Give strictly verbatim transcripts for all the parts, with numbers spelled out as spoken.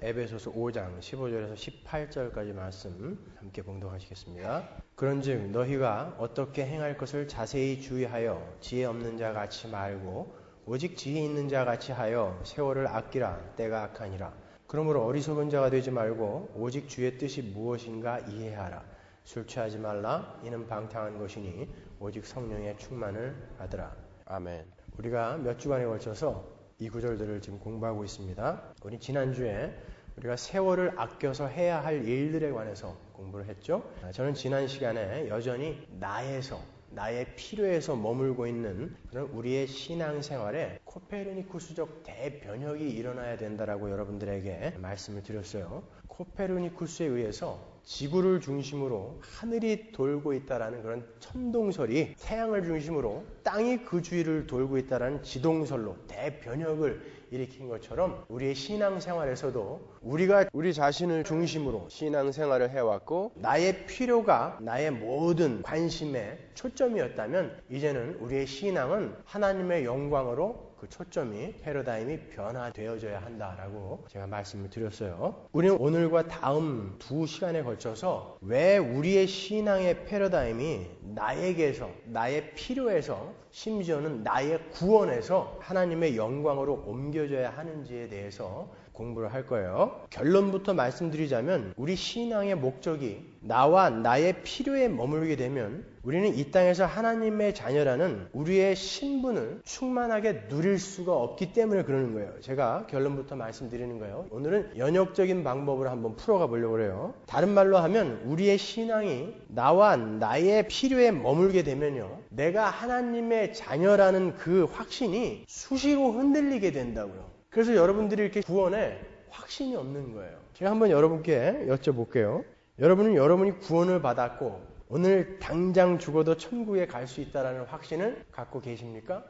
에베소서 오 장 십오 절에서 십팔 절까지 말씀 함께 봉독하시겠습니다. 그런즉 너희가 어떻게 행할 것을 자세히 주의하여 지혜 없는 자 같이 말고 오직 지혜 있는 자 같이 하여 세월을 아끼라. 때가 악하니라. 그러므로 어리석은 자가 되지 말고 오직 주의 뜻이 무엇인가 이해하라. 술 취하지 말라. 이는 방탕한 것이니 오직 성령의 충만을 받으라. 아멘. 우리가 몇 주간에 걸쳐서 이 구절들을 지금 공부하고 있습니다. 우리 지난주에 우리가 세월을 아껴서 해야 할 일들에 관해서 공부를 했죠. 저는 지난 시간에 여전히 나에서, 나의 필요에서 머물고 있는 그런 우리의 신앙생활에 코페르니쿠스적 대변혁이 일어나야 된다라고 여러분들에게 말씀을 드렸어요. 코페르니쿠스에 의해서 지구를 중심으로 하늘이 돌고 있다라는 그런 천동설이 태양을 중심으로 땅이 그 주위를 돌고 있다라는 지동설로 대변혁을 일으킨 것처럼 우리의 신앙생활에서도 우리가 우리 자신을 중심으로 신앙생활을 해왔고 나의 필요가 나의 모든 관심의 초점이었다면 이제는 우리의 신앙은 하나님의 영광으로 그 초점이 패러다임이 변화되어져야 한다라고 제가 말씀을 드렸어요. 우리는 오늘과 다음 두 시간에 걸쳐서 왜 우리의 신앙의 패러다임이 나에게서 나의 필요에서 심지어는 나의 구원에서 하나님의 영광으로 옮겨져야 하는지에 대해서 공부를 할 거예요. 결론부터 말씀드리자면 우리 신앙의 목적이 나와 나의 필요에 머물게 되면 우리는 이 땅에서 하나님의 자녀라는 우리의 신분을 충만하게 누릴 수가 없기 때문에 그러는 거예요. 제가 결론부터 말씀드리는 거예요. 오늘은 연역적인 방법으로 한번 풀어가 보려고 해요. 다른 말로 하면 우리의 신앙이 나와 나의 필요에 머물게 되면요. 내가 하나님의 자녀라는 그 확신이 수시로 흔들리게 된다고요. 그래서 여러분들이 이렇게 구원에 확신이 없는 거예요. 제가 한번 여러분께 여쭤볼게요. 여러분은 여러분이 구원을 받았고 오늘 당장 죽어도 천국에 갈 수 있다는 확신을 갖고 계십니까?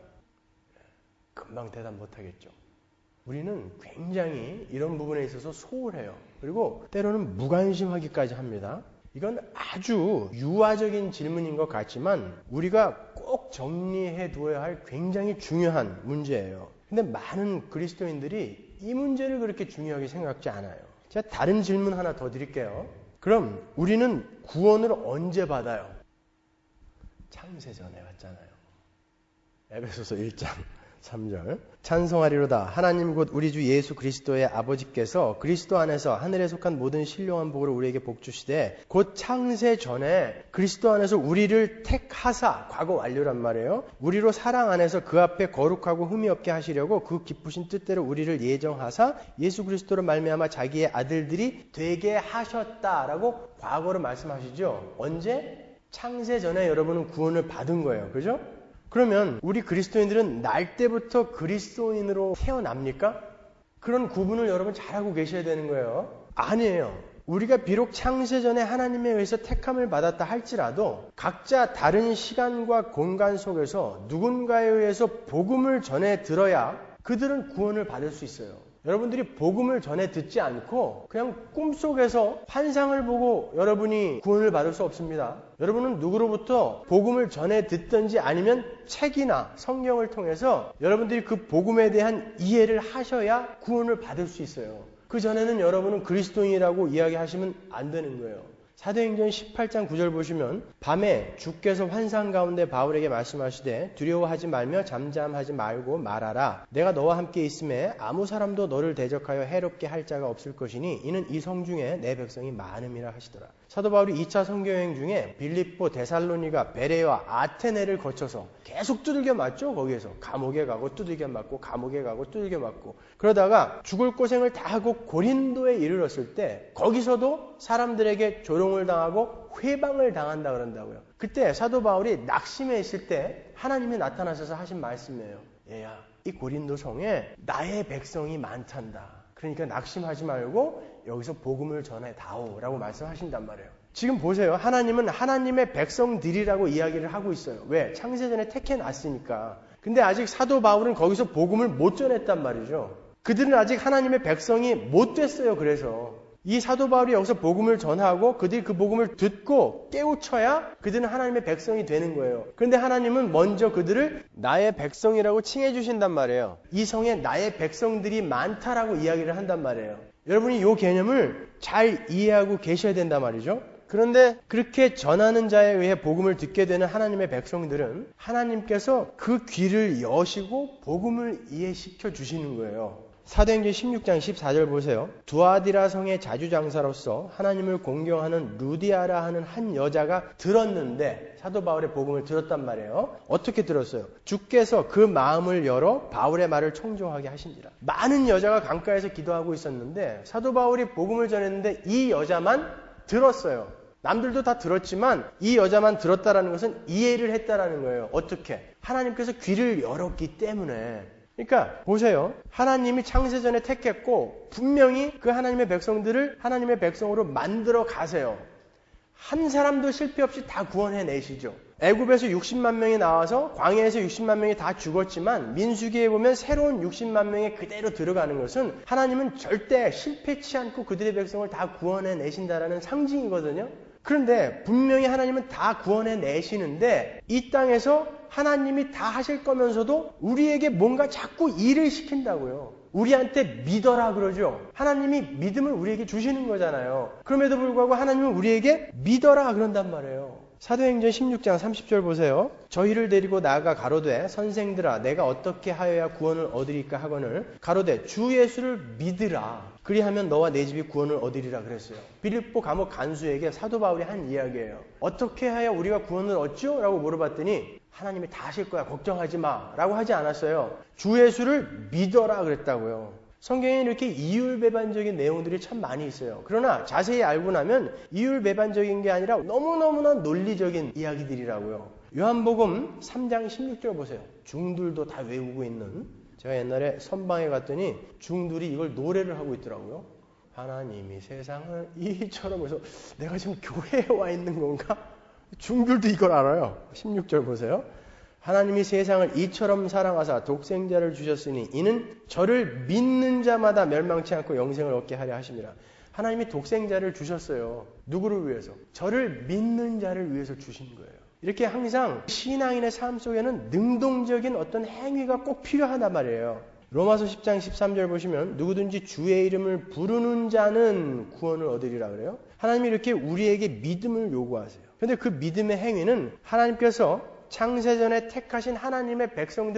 금방 대답 못하겠죠. 우리는 굉장히 이런 부분에 있어서 소홀해요. 그리고 때로는 무관심하기까지 합니다. 이건 아주 유아적인 질문인 것 같지만 우리가 꼭 정리해 두어야 할 굉장히 중요한 문제예요. 근데 많은 그리스도인들이 이 문제를 그렇게 중요하게 생각지 않아요. 제가 다른 질문 하나 더 드릴게요. 그럼 우리는 구원을 언제 받아요? 창세 전에 받잖아요. 에베소서 일 장 삼 절. 찬송하리로다. 하나님 곧 우리 주 예수 그리스도의 아버지께서 그리스도 안에서 하늘에 속한 모든 신령한 복으로 우리에게 복 주시되 곧 창세 전에 그리스도 안에서 우리를 택하사, 과거 완료란 말이에요. 우리로 사랑 안에서 그 앞에 거룩하고 흠이 없게 하시려고 그 기쁘신 뜻대로 우리를 예정하사 예수 그리스도로 말미암아 자기의 아들들이 되게 하셨다라고 과거로 말씀하시죠. 언제? 창세 전에 여러분은 구원을 받은 거예요. 그죠? 그러면 우리 그리스도인들은 날 때부터 그리스도인으로 태어납니까? 그런 구분을 여러분 잘하고 계셔야 되는 거예요. 아니에요. 우리가 비록 창세전에 하나님에 의해서 택함을 받았다 할지라도 각자 다른 시간과 공간 속에서 누군가에 의해서 복음을 전해 들어야 그들은 구원을 받을 수 있어요. 여러분들이 복음을 전해 듣지 않고 그냥 꿈속에서 환상을 보고 여러분이 구원을 받을 수 없습니다. 여러분은 누구로부터 복음을 전해 듣든지 아니면 책이나 성경을 통해서 여러분들이 그 복음에 대한 이해를 하셔야 구원을 받을 수 있어요. 그 전에는 여러분은 그리스도인이라고 이야기하시면 안 되는 거예요. 사도행전 십팔 장 구 절 보시면 밤에 주께서 환상 가운데 바울에게 말씀하시되 두려워하지 말며 잠잠하지 말고 말하라. 내가 너와 함께 있음에 아무 사람도 너를 대적하여 해롭게 할 자가 없을 것이니 이는 이 성 중에 내 백성이 많음이라 하시더라. 사도 바울이 이 차 선교여행 중에 빌립보, 데살로니가, 베레와 아테네를 거쳐서 계속 두들겨 맞죠. 거기에서 감옥에 가고 두들겨 맞고 감옥에 가고 두들겨 맞고 그러다가 죽을 고생을 다 하고 고린도에 이르렀을 때 거기서도 사람들에게 조롱을 당하고 회방을 당한다 그런다고요. 그때 사도 바울이 낙심해 있을 때 하나님이 나타나셔서 하신 말씀이에요. 얘야, 이 고린도 성에 나의 백성이 많단다. 그러니까 낙심하지 말고 여기서 복음을 전해 다오라고 말씀하신단 말이에요. 지금 보세요. 하나님은 하나님의 백성들이라고 이야기를 하고 있어요. 왜? 창세전에 택해놨으니까. 근데 아직 사도 바울은 거기서 복음을 못 전했단 말이죠. 그들은 아직 하나님의 백성이 못 됐어요. 그래서 이 사도 바울이 여기서 복음을 전하고 그들이 그 복음을 듣고 깨우쳐야 그들은 하나님의 백성이 되는 거예요. 그런데 하나님은 먼저 그들을 나의 백성이라고 칭해 주신단 말이에요. 이 성에 나의 백성들이 많다라고 이야기를 한단 말이에요. 여러분이 이 개념을 잘 이해하고 계셔야 된단 말이죠. 그런데 그렇게 전하는 자에 의해 복음을 듣게 되는 하나님의 백성들은 하나님께서 그 귀를 여시고 복음을 이해시켜 주시는 거예요. 사도행전 십육 장 십사 절 보세요. 두아디라 성의 자주장사로서 하나님을 공경하는 루디아라 하는 한 여자가 들었는데, 사도 바울의 복음을 들었단 말이에요. 어떻게 들었어요? 주께서 그 마음을 열어 바울의 말을 청종하게 하신지라. 많은 여자가 강가에서 기도하고 있었는데 사도 바울이 복음을 전했는데 이 여자만 들었어요. 남들도 다 들었지만 이 여자만 들었다라는 것은 이해를 했다라는 거예요. 어떻게? 하나님께서 귀를 열었기 때문에. 그러니까 보세요. 하나님이 창세전에 택했고 분명히 그 하나님의 백성들을 하나님의 백성으로 만들어 가세요. 한 사람도 실패 없이 다 구원해 내시죠. 애굽에서 육십만 명이 나와서 광야에서 육십만 명이 다 죽었지만 민수기에 보면 새로운 육십만 명이 그대로 들어가는 것은 하나님은 절대 실패치 않고 그들의 백성을 다 구원해 내신다라는 상징이거든요. 그런데 분명히 하나님은 다 구원해 내시는데 이 땅에서 하나님이 다 하실 거면서도 우리에게 뭔가 자꾸 일을 시킨다고요. 우리한테 믿어라 그러죠. 하나님이 믿음을 우리에게 주시는 거잖아요. 그럼에도 불구하고 하나님은 우리에게 믿어라 그런단 말이에요. 사도행전 십육 장 삼십 절 보세요. 저희를 데리고 나아가 가로되 선생들아 내가 어떻게 하여야 구원을 얻으리까 하거늘 가로되 주 예수를 믿으라. 그리하면 너와 내 집이 구원을 얻으리라 그랬어요. 빌립보 감옥 간수에게 사도 바울이 한 이야기예요. 어떻게 하여 우리가 구원을 얻죠? 라고 물어봤더니 하나님이 다 하실 거야. 걱정하지 마. 라고 하지 않았어요. 주 예수를 믿어라 그랬다고요. 성경에 이렇게 이율배반적인 내용들이 참 많이 있어요. 그러나 자세히 알고 나면 이율배반적인 게 아니라 너무너무나 논리적인 이야기들이라고요. 요한복음 삼 장 십육 절 보세요. 중들도 다 외우고 있는. 제가 옛날에 선방에 갔더니 중들이 이걸 노래를 하고 있더라고요. 하나님이 세상을 이처럼. 해서 내가 지금 교회에 와 있는 건가? 중들도 이걸 알아요. 십육 절 보세요. 하나님이 세상을 이처럼 사랑하사 독생자를 주셨으니 이는 저를 믿는 자마다 멸망치 않고 영생을 얻게 하려 하심이라. 하나님이 독생자를 주셨어요. 누구를 위해서? 저를 믿는 자를 위해서 주신 거예요. 이렇게 항상 신앙인의 삶 속에는 능동적인 어떤 행위가 꼭 필요하단 말이에요. 로마서 십 장 십삼 절 보시면 누구든지 주의 이름을 부르는 자는 구원을 얻으리라 그래요. 하나님이 이렇게 우리에게 믿음을 요구하세요. 그런데 그 믿음의 행위는 하나님께서 창세전에 택하신 하나님의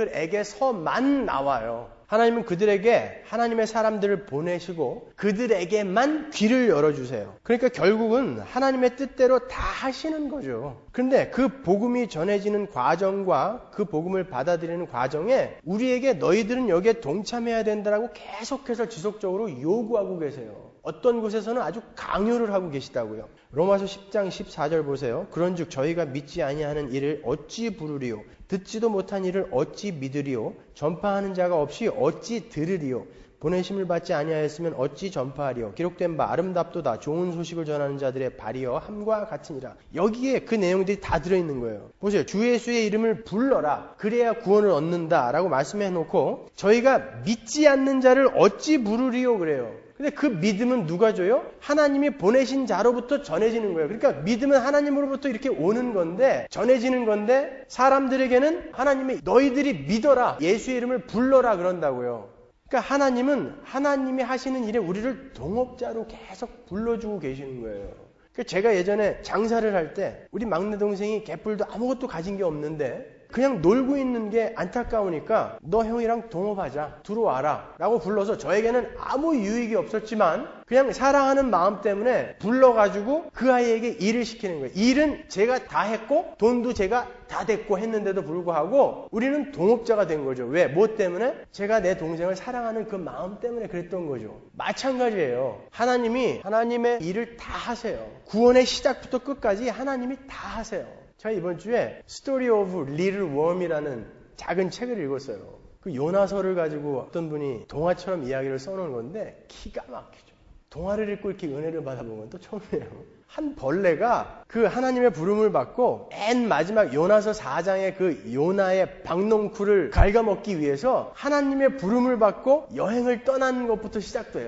백성들에게서만 나와요. 하나님은 그들에게 하나님의 사람들을 보내시고 그들에게만 귀를 열어주세요. 그러니까 결국은 하나님의 뜻대로 다 하시는 거죠. 그런데 그 복음이 전해지는 과정과 그 복음을 받아들이는 과정에 우리에게 너희들은 여기에 동참해야 된다라고 계속해서 지속적으로 요구하고 계세요. 어떤 곳에서는 아주 강요를 하고 계시다고요. 로마서 십 장 십사 절 보세요. 그런즉 저희가 믿지 아니하는 일을 어찌 부르리요? 듣지도 못한 일을 어찌 믿으리요? 전파하는 자가 없이 어찌 들으리요? 보내심을 받지 아니하였으면 어찌 전파하리요? 기록된 바 아름답도다 좋은 소식을 전하는 자들의 발이여 함과 같으니라. 여기에 그 내용들이 다 들어있는 거예요. 보세요. 주 예수의 이름을 불러라. 그래야 구원을 얻는다 라고 말씀해 놓고 저희가 믿지 않는 자를 어찌 부르리요 그래요. 근데 그 믿음은 누가 줘요? 하나님이 보내신 자로부터 전해지는 거예요. 그러니까 믿음은 하나님으로부터 이렇게 오는 건데, 전해지는 건데, 사람들에게는 하나님이 너희들이 믿어라, 예수의 이름을 불러라 그런다고요. 그러니까 하나님은 하나님이 하시는 일에 우리를 동업자로 계속 불러주고 계시는 거예요. 그러니까 제가 예전에 장사를 할 때 우리 막내 동생이 개뿔도 아무것도 가진 게 없는데 그냥 놀고 있는 게 안타까우니까 너 형이랑 동업하자, 들어와라 라고 불러서 저에게는 아무 유익이 없었지만 그냥 사랑하는 마음 때문에 불러가지고 그 아이에게 일을 시키는 거예요. 일은 제가 다 했고 돈도 제가 다 댔고 했는데도 불구하고 우리는 동업자가 된 거죠. 왜? 뭐 때문에? 제가 내 동생을 사랑하는 그 마음 때문에 그랬던 거죠. 마찬가지예요. 하나님이 하나님의 일을 다 하세요. 구원의 시작부터 끝까지 하나님이 다 하세요. 제가 이번 주에 Story of Little Worm이라는 작은 책을 읽었어요. 그 요나서를 가지고 어떤 분이 동화처럼 이야기를 써놓은 건데 기가 막히죠. 동화를 읽고 이렇게 은혜를 받아본 건 또 처음이에요. 한 벌레가 그 하나님의 부름을 받고 맨 마지막 요나서 사 장의 그 요나의 박농쿨을 갉아먹기 위해서 하나님의 부름을 받고 여행을 떠나는 것부터 시작돼요.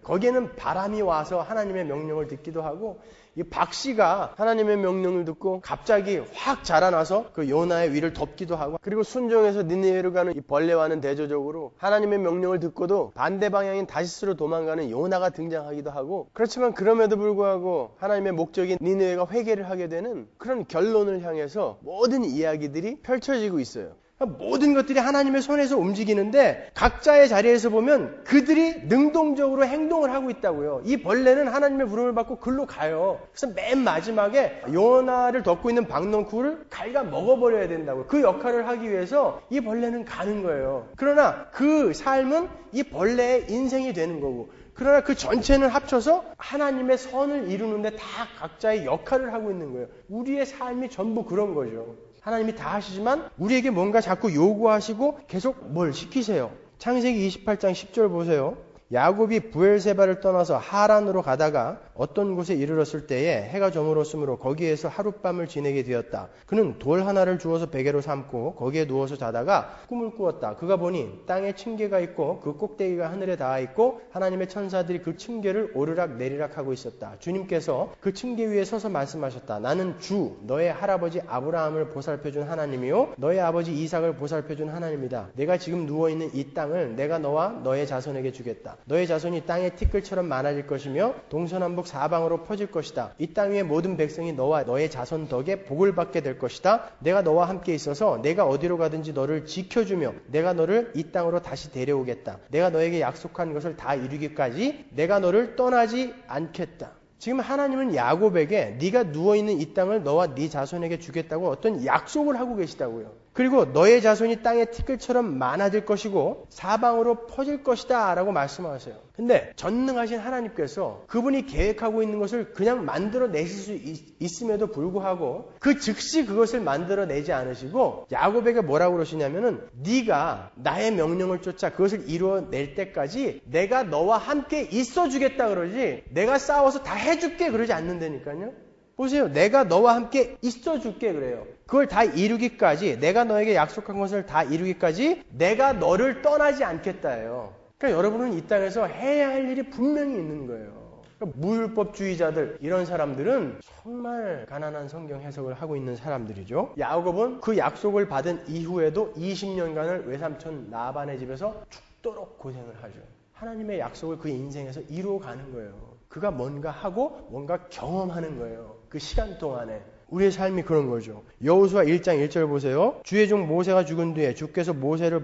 거기에는 바람이 와서 하나님의 명령을 듣기도 하고, 이 박씨가 하나님의 명령을 듣고 갑자기 확 자라나서 그 요나의 위를 덮기도 하고, 그리고 순종해서 니느웨로 가는 이 벌레와는 대조적으로 하나님의 명령을 듣고도 반대 방향인 다시스로 도망가는 요나가 등장하기도 하고, 그렇지만 그럼에도 불구하고 하나님의 목적인 니느웨가 회개를 하게 되는 그런 결론을 향해서 모든 이야기들이 펼쳐지고 있어요. 모든 것들이 하나님의 손에서 움직이는데 각자의 자리에서 보면 그들이 능동적으로 행동을 하고 있다고요. 이 벌레는 하나님의 부름을 받고 글로 가요. 그래서 맨 마지막에 요나를 덮고 있는 박넝쿨을 갉아 먹어버려야 된다고요. 그 역할을 하기 위해서 이 벌레는 가는 거예요. 그러나 그 삶은 이 벌레의 인생이 되는 거고, 그러나 그 전체는 합쳐서 하나님의 선을 이루는데 다 각자의 역할을 하고 있는 거예요. 우리의 삶이 전부 그런 거죠. 하나님이 다 하시지만 우리에게 뭔가 자꾸 요구하시고 계속 뭘 시키세요. 창세기 이십팔 장 십 절 보세요. 야곱이 브엘세바를 떠나서 하란으로 가다가 어떤 곳에 이르렀을 때에 해가 저물었으므로 거기에서 하룻밤을 지내게 되었다. 그는 돌 하나를 주워서 베개로 삼고 거기에 누워서 자다가 꿈을 꾸었다. 그가 보니 땅에 층계가 있고 그 꼭대기가 하늘에 닿아 있고 하나님의 천사들이 그 층계를 오르락 내리락 하고 있었다. 주님께서 그 층계 위에 서서 말씀하셨다. 나는 주 너의 할아버지 아브라함을 보살펴준 하나님이요 너의 아버지 이삭을 보살펴준 하나님이다. 내가 지금 누워있는 이 땅을 내가 너와 너의 자손에게 주겠다. 너의 자손이 땅의 티끌처럼 많아질 것이며 동서남북 사방으로 퍼질 것이다. 이 땅 위의 모든 백성이 너와 너의 자손 덕에 복을 받게 될 것이다. 내가 너와 함께 있어서 내가 어디로 가든지 너를 지켜주며 내가 너를 이 땅으로 다시 데려오겠다. 내가 너에게 약속한 것을 다 이루기까지 내가 너를 떠나지 않겠다. 지금 하나님은 야곱에게 네가 누워있는 이 땅을 너와 네 자손에게 주겠다고 어떤 약속을 하고 계시다고요. 그리고 너의 자손이 땅의 티끌처럼 많아질 것이고 사방으로 퍼질 것이다 라고 말씀하세요. 근데 전능하신 하나님께서 그분이 계획하고 있는 것을 그냥 만들어내실 수 있, 있음에도 불구하고 그 즉시 그것을 만들어내지 않으시고 야곱에게 뭐라고 그러시냐면은 네가 나의 명령을 쫓아 그것을 이루어낼 때까지 내가 너와 함께 있어주겠다 그러지 내가 싸워서 다 해줄게 그러지 않는다니까요. 보세요. 내가 너와 함께 있어줄게 그래요. 그걸 다 이루기까지 내가 너에게 약속한 것을 다 이루기까지 내가 너를 떠나지 않겠다예요. 그러니까 여러분은 이 땅에서 해야 할 일이 분명히 있는 거예요. 그러니까 무율법주의자들 이런 사람들은 정말 가난한 성경 해석을 하고 있는 사람들이죠. 야곱은 그 약속을 받은 이후에도 이십 년간을 외삼촌 라반의 집에서 죽도록 고생을 하죠. 하나님의 약속을 그 인생에서 이루어가는 거예요. 그가 뭔가 하고 뭔가 경험하는 거예요. 그 시간 동안에. 우리의 삶이 그런 거죠. 여호수아 일 장 일 절 보세요. 주의 종 모세가 죽은 뒤에 주께서 모세를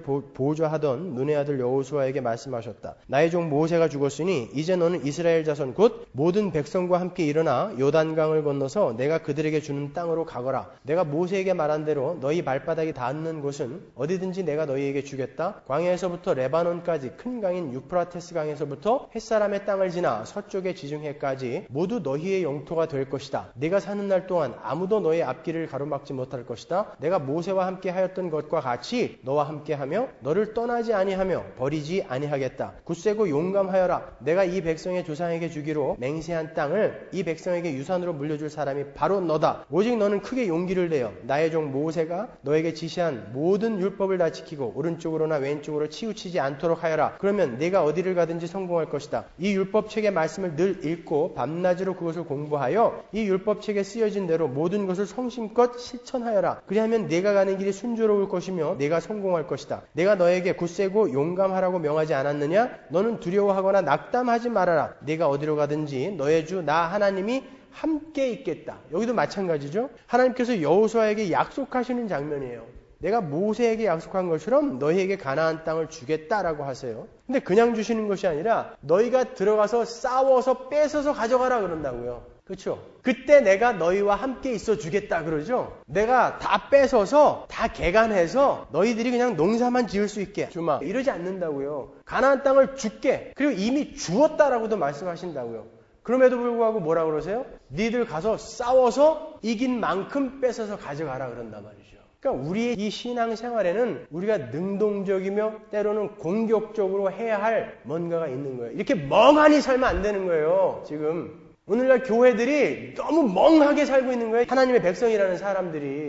보좌하던 눈의 아들 여호수아에게 말씀하셨다. 나의 종 모세가 죽었으니 이제 너는 이스라엘 자손 곧 모든 백성과 함께 일어나 요단강을 건너서 내가 그들에게 주는 땅으로 가거라. 내가 모세에게 말한 대로 너희 발바닥이 닿는 곳은 어디든지 내가 너희에게 주겠다. 광야에서부터 레바논까지 큰 강인 유프라테스 강에서부터 햇사람의 땅을 지나 서쪽의 지중해까지 모두 너희의 영토가 될 것이다. 네가 사는 날 동안 아무도 너의 앞길을 가로막지 못할 것이다. 내가 모세와 함께 하였던 것과 같이 너와 함께 하며 너를 떠나지 아니하며 버리지 아니하겠다. 굳세고 용감하여라. 내가 이 백성의 조상에게 주기로 맹세한 땅을 이 백성에게 유산으로 물려줄 사람이 바로 너다. 오직 너는 크게 용기를 내어 나의 종 모세가 너에게 지시한 모든 율법을 다 지키고 오른쪽으로나 왼쪽으로 치우치지 않도록 하여라. 그러면 네가 어디를 가든지 성공할 것이다. 이 율법책의 말씀을 늘 읽고 밤낮으로 그것을 공부하여 이 율법책에 쓰여진 대로 모든 것을 성심껏 실천하여라. 그리하면 네가 가는 길이 순조로울 것이며 네가 성공할 것이다. 내가 너에게 굳세고 용감하라고 명하지 않았느냐? 너는 두려워하거나 낙담하지 말아라. 네가 어디로 가든지 너의 주 나 하나님이 함께 있겠다. 여기도 마찬가지죠. 하나님께서 여호수아에게 약속하시는 장면이에요. 내가 모세에게 약속한 것처럼 너희에게 가나안 땅을 주겠다라고 하세요. 근데 그냥 주시는 것이 아니라 너희가 들어가서 싸워서 뺏어서 가져가라 그런다고요. 그렇죠? 그때 내가 너희와 함께 있어 주겠다 그러죠? 내가 다 뺏어서 다 개간해서 너희들이 그냥 농사만 지을 수 있게 주마. 이러지 않는다고요. 가나안 땅을 줄게. 그리고 이미 주었다라고도 말씀하신다고요. 그럼에도 불구하고 뭐라 그러세요? 니들 가서 싸워서 이긴 만큼 뺏어서 가져가라 그런단 말이죠. 그러니까 우리의 이 신앙생활에는 우리가 능동적이며 때로는 공격적으로 해야 할 뭔가가 있는 거예요. 이렇게 멍하니 살면 안 되는 거예요. 지금 오늘날 교회들이 너무 멍하게 살고 있는 거예요. 하나님의 백성이라는 사람들이.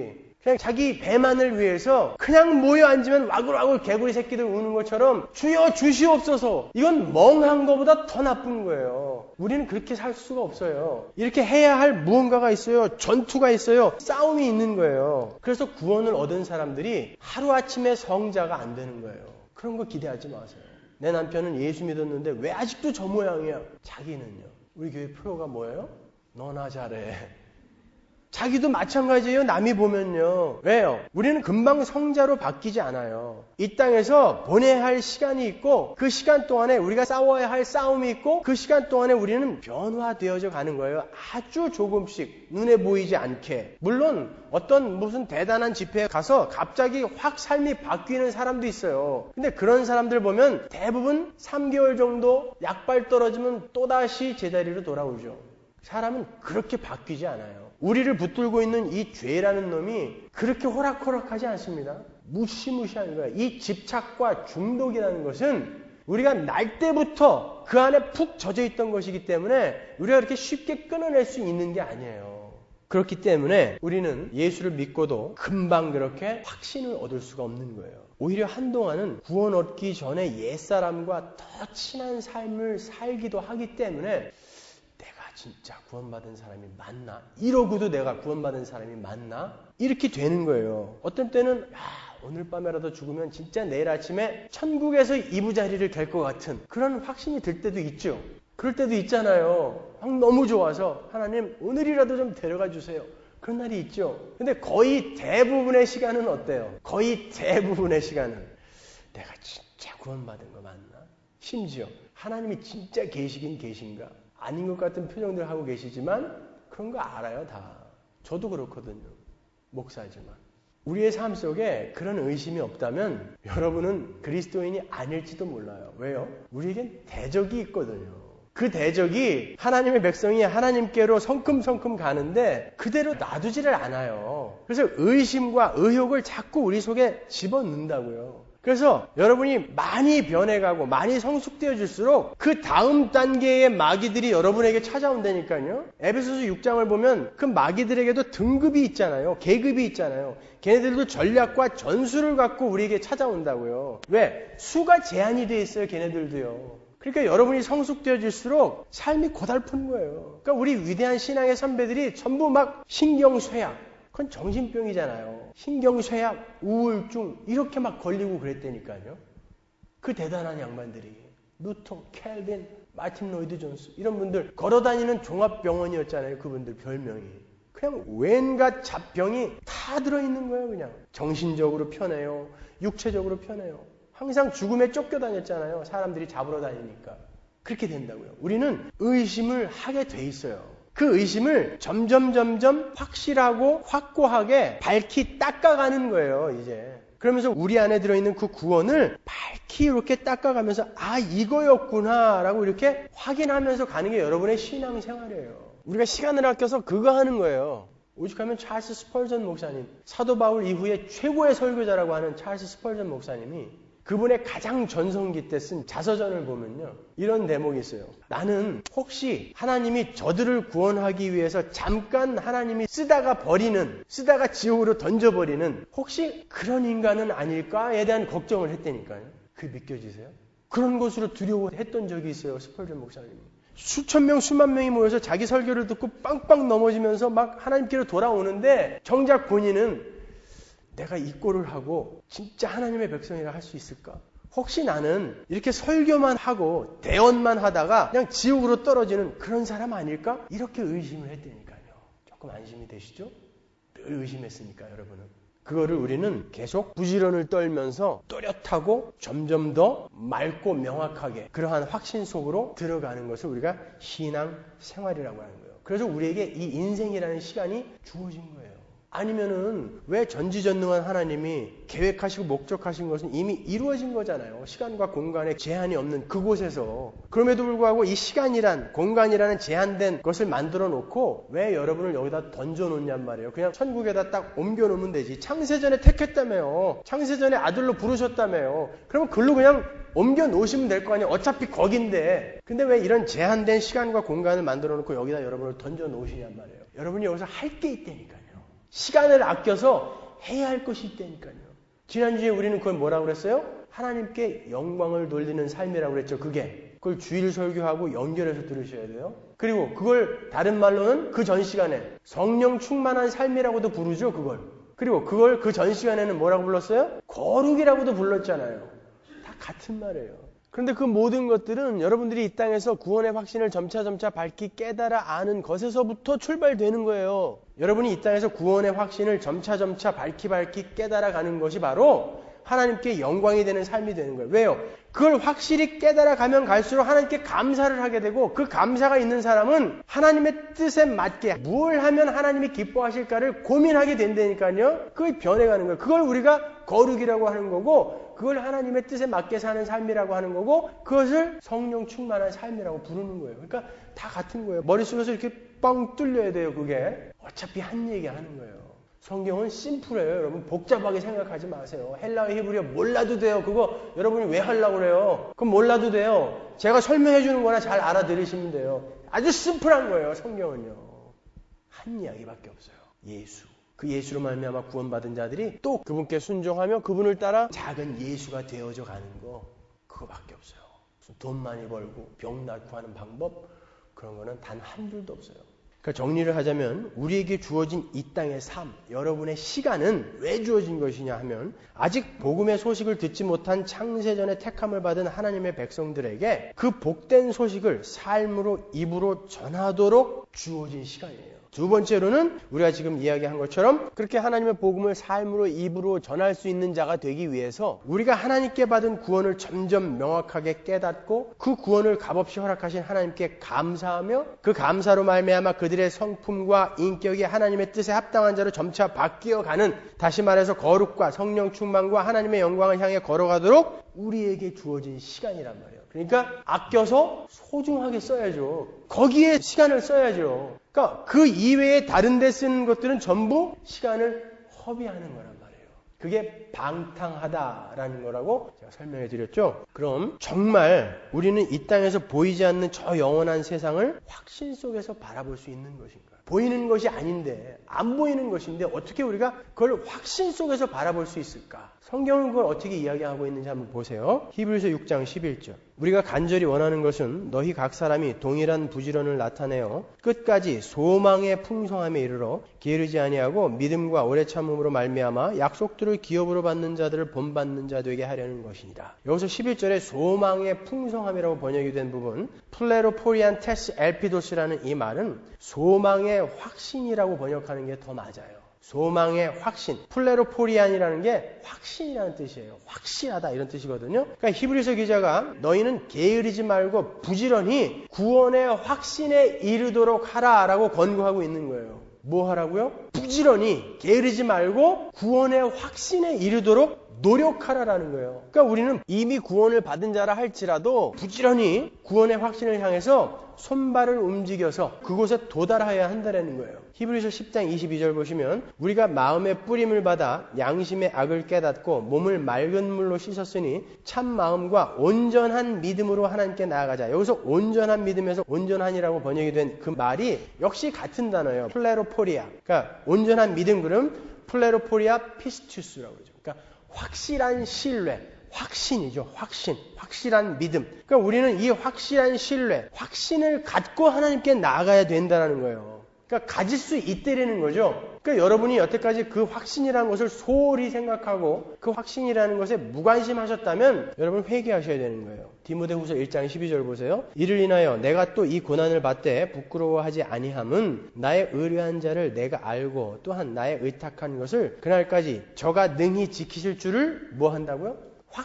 그냥 자기 배만을 위해서 그냥 모여 앉으면 와글와글 개구리 새끼들 우는 것처럼 주여 주시옵소서. 이건 멍한 것보다 더 나쁜 거예요. 우리는 그렇게 살 수가 없어요. 이렇게 해야 할 무언가가 있어요. 전투가 있어요. 싸움이 있는 거예요. 그래서 구원을 얻은 사람들이 하루아침에 성자가 안 되는 거예요. 그런 거 기대하지 마세요. 내 남편은 예수 믿었는데 왜 아직도 저 모양이야? 자기는요. 우리 교회 프로가 뭐예요? 너나 잘해. 자기도 마찬가지예요. 남이 보면요. 왜요? 우리는 금방 성자로 바뀌지 않아요. 이 땅에서 보내야 할 시간이 있고 그 시간 동안에 우리가 싸워야 할 싸움이 있고 그 시간 동안에 우리는 변화되어져 가는 거예요. 아주 조금씩 눈에 보이지 않게. 물론 어떤 무슨 대단한 집회에 가서 갑자기 확 삶이 바뀌는 사람도 있어요. 근데 그런 사람들 보면 대부분 삼 개월 정도 약발 떨어지면 또다시 제자리로 돌아오죠. 사람은 그렇게 바뀌지 않아요. 우리를 붙들고 있는 이 죄라는 놈이 그렇게 호락호락하지 않습니다. 무시무시한 거예요. 이 집착과 중독이라는 것은 우리가 날 때부터 그 안에 푹 젖어 있던 것이기 때문에 우리가 그렇게 쉽게 끊어낼 수 있는 게 아니에요. 그렇기 때문에 우리는 예수를 믿고도 금방 그렇게 확신을 얻을 수가 없는 거예요. 오히려 한동안은 구원 얻기 전에 옛사람과 더 친한 삶을 살기도 하기 때문에 진짜 구원받은 사람이 맞나? 이러고도 내가 구원받은 사람이 맞나? 이렇게 되는 거예요. 어떤 때는 야, 오늘 밤에라도 죽으면 진짜 내일 아침에 천국에서 이부자리를 될 것 같은 그런 확신이 들 때도 있죠. 그럴 때도 있잖아요. 막 너무 좋아서 하나님 오늘이라도 좀 데려가 주세요. 그런 날이 있죠. 근데 거의 대부분의 시간은 어때요? 거의 대부분의 시간은 내가 진짜 구원받은 거 맞나? 심지어 하나님이 진짜 계시긴 계신가? 아닌 것 같은 표정들 하고 계시지만 그런 거 알아요, 다. 저도 그렇거든요. 목사지만. 우리의 삶 속에 그런 의심이 없다면 여러분은 그리스도인이 아닐지도 몰라요. 왜요? 우리에겐 대적이 있거든요. 그 대적이 하나님의 백성이 하나님께로 성큼성큼 가는데 그대로 놔두지를 않아요. 그래서 의심과 의혹을 자꾸 우리 속에 집어넣는다고요. 그래서 여러분이 많이 변해가고 많이 성숙되어질수록 그 다음 단계의 마귀들이 여러분에게 찾아온다니까요. 에베소서 육 장을 보면 그 마귀들에게도 등급이 있잖아요. 계급이 있잖아요. 걔네들도 전략과 전술을 갖고 우리에게 찾아온다고요. 왜? 수가 제한이 돼 있어요. 걔네들도요. 그러니까 여러분이 성숙되어질수록 삶이 고달픈 거예요. 그러니까 우리 위대한 신앙의 선배들이 전부 막 신경쇠약, 그건 정신병이잖아요. 신경쇠약, 우울증 이렇게 막 걸리고 그랬다니까요. 그 대단한 양반들이 루터, 켈빈, 마틴 로이드 존스 이런 분들 걸어다니는 종합병원이었잖아요. 그분들 별명이. 그냥 웬갖 잡병이 다 들어있는 거예요. 그냥 정신적으로 편해요. 육체적으로 편해요. 항상 죽음에 쫓겨다녔잖아요. 사람들이 잡으러 다니니까. 그렇게 된다고요. 우리는 의심을 하게 돼 있어요. 그 의심을 점점 점점 확실하고 확고하게 밝히 닦아가는 거예요. 이제. 그러면서 우리 안에 들어있는 그 구원을 밝히 이렇게 닦아가면서 아 이거였구나 라고 이렇게 확인하면서 가는 게 여러분의 신앙생활이에요. 우리가 시간을 아껴서 그거 하는 거예요. 오죽하면 찰스 스펄전 목사님, 사도 바울 이후에 최고의 설교자라고 하는 찰스 스펄전 목사님이 그분의 가장 전성기 때 쓴 자서전을 보면요. 이런 대목이 있어요. 나는 혹시 하나님이 저들을 구원하기 위해서 잠깐 하나님이 쓰다가 버리는, 쓰다가 지옥으로 던져버리는 혹시 그런 인간은 아닐까에 대한 걱정을 했다니까요. 그게 믿겨지세요? 그런 것으로 두려워했던 적이 있어요. 스펄전 목사님이. 수천 명, 수만 명이 모여서 자기 설교를 듣고 빵빵 넘어지면서 막 하나님께로 돌아오는데 정작 본인은 내가 이 꼴을 하고 진짜 하나님의 백성이라 할 수 있을까? 혹시 나는 이렇게 설교만 하고 대언만 하다가 그냥 지옥으로 떨어지는 그런 사람 아닐까? 이렇게 의심을 했다니까요. 조금 안심이 되시죠? 늘 의심했으니까 여러분은. 그거를 우리는 계속 부지런을 떨면서 또렷하고 점점 더 맑고 명확하게 그러한 확신 속으로 들어가는 것을 우리가 신앙 생활이라고 하는 거예요. 그래서 우리에게 이 인생이라는 시간이 주어진 거예요. 아니면은 왜 전지전능한 하나님이 계획하시고 목적하신 것은 이미 이루어진 거잖아요. 시간과 공간에 제한이 없는 그곳에서. 그럼에도 불구하고 이 시간이란 공간이라는 제한된 것을 만들어 놓고 왜 여러분을 여기다 던져 놓냔 말이에요. 그냥 천국에다 딱 옮겨 놓으면 되지. 창세전에 택했다며요. 창세전에 아들로 부르셨다며요. 그러면 글로 그냥 옮겨 놓으시면 될 거 아니에요. 어차피 거긴데. 근데 왜 이런 제한된 시간과 공간을 만들어 놓고 여기다 여러분을 던져 놓으시냔 말이에요. 여러분이 여기서 할 게 있다니까요. 시간을 아껴서 해야 할 것이 있다니까요. 지난주에 우리는 그걸 뭐라고 그랬어요? 하나님께 영광을 돌리는 삶이라고 그랬죠. 그게. 그걸 주일 설교하고 연결해서 들으셔야 돼요. 그리고 그걸 다른 말로는 그 전 시간에 성령 충만한 삶이라고도 부르죠. 그걸. 그리고 그걸 그 전 시간에는 뭐라고 불렀어요? 거룩이라고도 불렀잖아요. 다 같은 말이에요. 그런데 그 모든 것들은 여러분들이 이 땅에서 구원의 확신을 점차점차 밝히 깨달아 아는 것에서부터 출발되는 거예요. 여러분이 이 땅에서 구원의 확신을 점차점차 밝히 밝히 깨달아 가는 것이 바로 하나님께 영광이 되는 삶이 되는 거예요. 왜요? 그걸 확실히 깨달아 가면 갈수록 하나님께 감사를 하게 되고, 그 감사가 있는 사람은 하나님의 뜻에 맞게 뭘 하면 하나님이 기뻐하실까를 고민하게 된다니까요. 그게 변해가는 거예요. 그걸 우리가 거룩이라고 하는 거고, 그걸 하나님의 뜻에 맞게 사는 삶이라고 하는 거고, 그것을 성령 충만한 삶이라고 부르는 거예요. 그러니까 다 같은 거예요. 머릿속에서 이렇게 뻥 뚫려야 돼요. 그게 어차피 한 얘기 하는 거예요. 성경은 심플해요. 여러분 복잡하게 생각하지 마세요. 헬라어 히브리어 몰라도 돼요. 그거 여러분이 왜 하려고 그래요? 그럼 몰라도 돼요. 제가 설명해 주는 거나 잘 알아들으시면 돼요. 아주 심플한 거예요. 성경은요. 한 이야기밖에 없어요. 예수. 그 예수로 말미암아 구원받은 자들이 또 그분께 순종하며 그분을 따라 작은 예수가 되어져 가는 거, 그거밖에 없어요. 돈 많이 벌고 병 낫고 하는 방법, 그런 거는 단 한 줄도 없어요. 그러니까 정리를 하자면 우리에게 주어진 이 땅의 삶, 여러분의 시간은 왜 주어진 것이냐 하면, 아직 복음의 소식을 듣지 못한 창세전에 택함을 받은 하나님의 백성들에게 그 복된 소식을 삶으로 입으로 전하도록 주어진 시간이에요. 두 번째로는 우리가 지금 이야기한 것처럼 그렇게 하나님의 복음을 삶으로 입으로 전할 수 있는 자가 되기 위해서 우리가 하나님께 받은 구원을 점점 명확하게 깨닫고 그 구원을 값없이 허락하신 하나님께 감사하며 그 감사로 말미암아 그들의 성품과 인격이 하나님의 뜻에 합당한 자로 점차 바뀌어가는, 다시 말해서 거룩과 성령 충만과 하나님의 영광을 향해 걸어가도록 우리에게 주어진 시간이란 말이에요. 그러니까 아껴서 소중하게 써야죠. 거기에 시간을 써야죠. 그러니까 그 이외에 다른 데 쓰는 것들은 전부 시간을 허비하는 거란 말이에요. 그게 방탕하다라는 거라고 제가 설명해 드렸죠. 그럼 정말 우리는 이 땅에서 보이지 않는 저 영원한 세상을 확신 속에서 바라볼 수 있는 것인가? 보이는 것이 아닌데, 안 보이는 것인데 어떻게 우리가 그걸 확신 속에서 바라볼 수 있을까? 성경은 그걸 어떻게 이야기하고 있는지 한번 보세요. 히브리서 육 장 십일 절. 우리가 간절히 원하는 것은 너희 각 사람이 동일한 부지런을 나타내어 끝까지 소망의 풍성함에 이르러 게으르지 아니하고 믿음과 오래 참음으로 말미암아 약속들을 기업으로 받는 자들을 본받는 자 되게 하려는 것이니라. 여기서 십일 절에 소망의 풍성함이라고 번역이 된 부분, 플레로포리안 테스 엘피도스라는 이 말은 소망의 확신이라고 번역하는 게 더 맞아요. 소망의 확신, 플레로포리안이라는 게 확신이라는 뜻이에요. 확실하다 이런 뜻이거든요. 그러니까 히브리서 기자가 너희는 게으르지 말고 부지런히 구원의 확신에 이르도록 하라라고 권고하고 있는 거예요. 뭐 하라고요? 부지런히 게으르지 말고 구원의 확신에 이르도록 노력하라라는 거예요. 그러니까 우리는 이미 구원을 받은 자라 할지라도 부지런히 구원의 확신을 향해서 손발을 움직여서 그곳에 도달해야 한다는 거예요. 히브리서 십 장 이십이 절 보시면 우리가 마음의 뿌림을 받아 양심의 악을 깨닫고 몸을 맑은 물로 씻었으니 참 마음과 온전한 믿음으로 하나님께 나아가자. 여기서 온전한 믿음에서 온전한이라고 번역이 된 그 말이 역시 같은 단어예요. 플레로포리아. 그러니까 온전한 믿음, 그럼 플레로포리아 피스투스라고 그러죠. 그러니까 확실한 신뢰, 확신이죠. 확신, 확실한 믿음. 그러니까 우리는 이 확실한 신뢰, 확신을 갖고 하나님께 나아가야 된다는 거예요. 그러니까 가질 수 있다라는 거죠. 그러니까 여러분이 여태까지 그 확신이라는 것을 소홀히 생각하고 그 확신이라는 것에 무관심하셨다면 여러분 회개하셔야 되는 거예요. 디모데후서 일 장 십이 절 보세요. 이를 인하여 내가 또 이 고난을 받되 부끄러워하지 아니함은 나의 의뢰한 자를 내가 알고 또한 나의 의탁한 것을 그날까지 저가 능히 지키실 줄을 뭐 한다고요?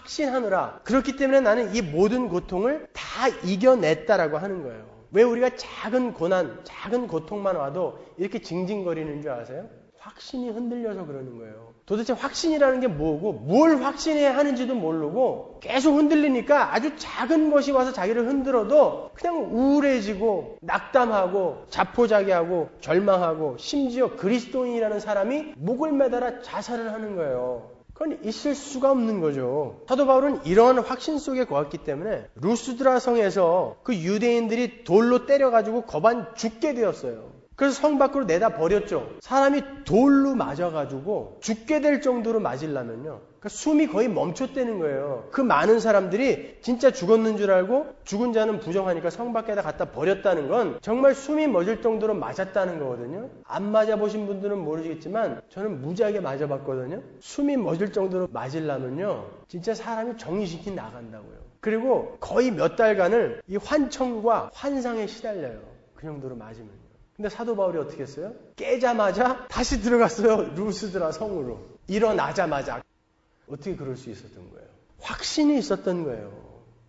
확신하노라. 그렇기 때문에 나는 이 모든 고통을 다 이겨냈다라고 하는 거예요. 왜 우리가 작은 고난, 작은 고통만 와도 이렇게 징징거리는 줄 아세요? 확신이 흔들려서 그러는 거예요. 도대체 확신이라는 게 뭐고 뭘 확신해야 하는지도 모르고 계속 흔들리니까 아주 작은 것이 와서 자기를 흔들어도 그냥 우울해지고 낙담하고 자포자기하고 절망하고 심지어 그리스도인이라는 사람이 목을 매달아 자살을 하는 거예요. 그건 있을 수가 없는 거죠. 사도 바울은 이러한 확신 속에 거했기 때문에 루스드라 성에서 그 유대인들이 돌로 때려가지고 거반 죽게 되었어요. 그래서 성 밖으로 내다 버렸죠. 사람이 돌로 맞아가지고 죽게 될 정도로 맞으려면요. 그러니까 숨이 거의 멈췄다는 거예요. 그 많은 사람들이 진짜 죽었는 줄 알고 죽은 자는 부정하니까 성 밖에다 갖다 버렸다는 건 정말 숨이 멎을 정도로 맞았다는 거거든요. 안 맞아보신 분들은 모르시겠지만 저는 무지하게 맞아봤거든요. 숨이 멎을 정도로 맞으려면요. 진짜 사람이 정신이 나간다고요. 그리고 거의 몇 달간을 이 환청과 환상에 시달려요. 그 정도로 맞으면요. 근데 사도 바울이 어떻게 했어요? 깨자마자 다시 들어갔어요. 루스드라 성으로. 일어나자마자. 어떻게 그럴 수 있었던 거예요? 확신이 있었던 거예요.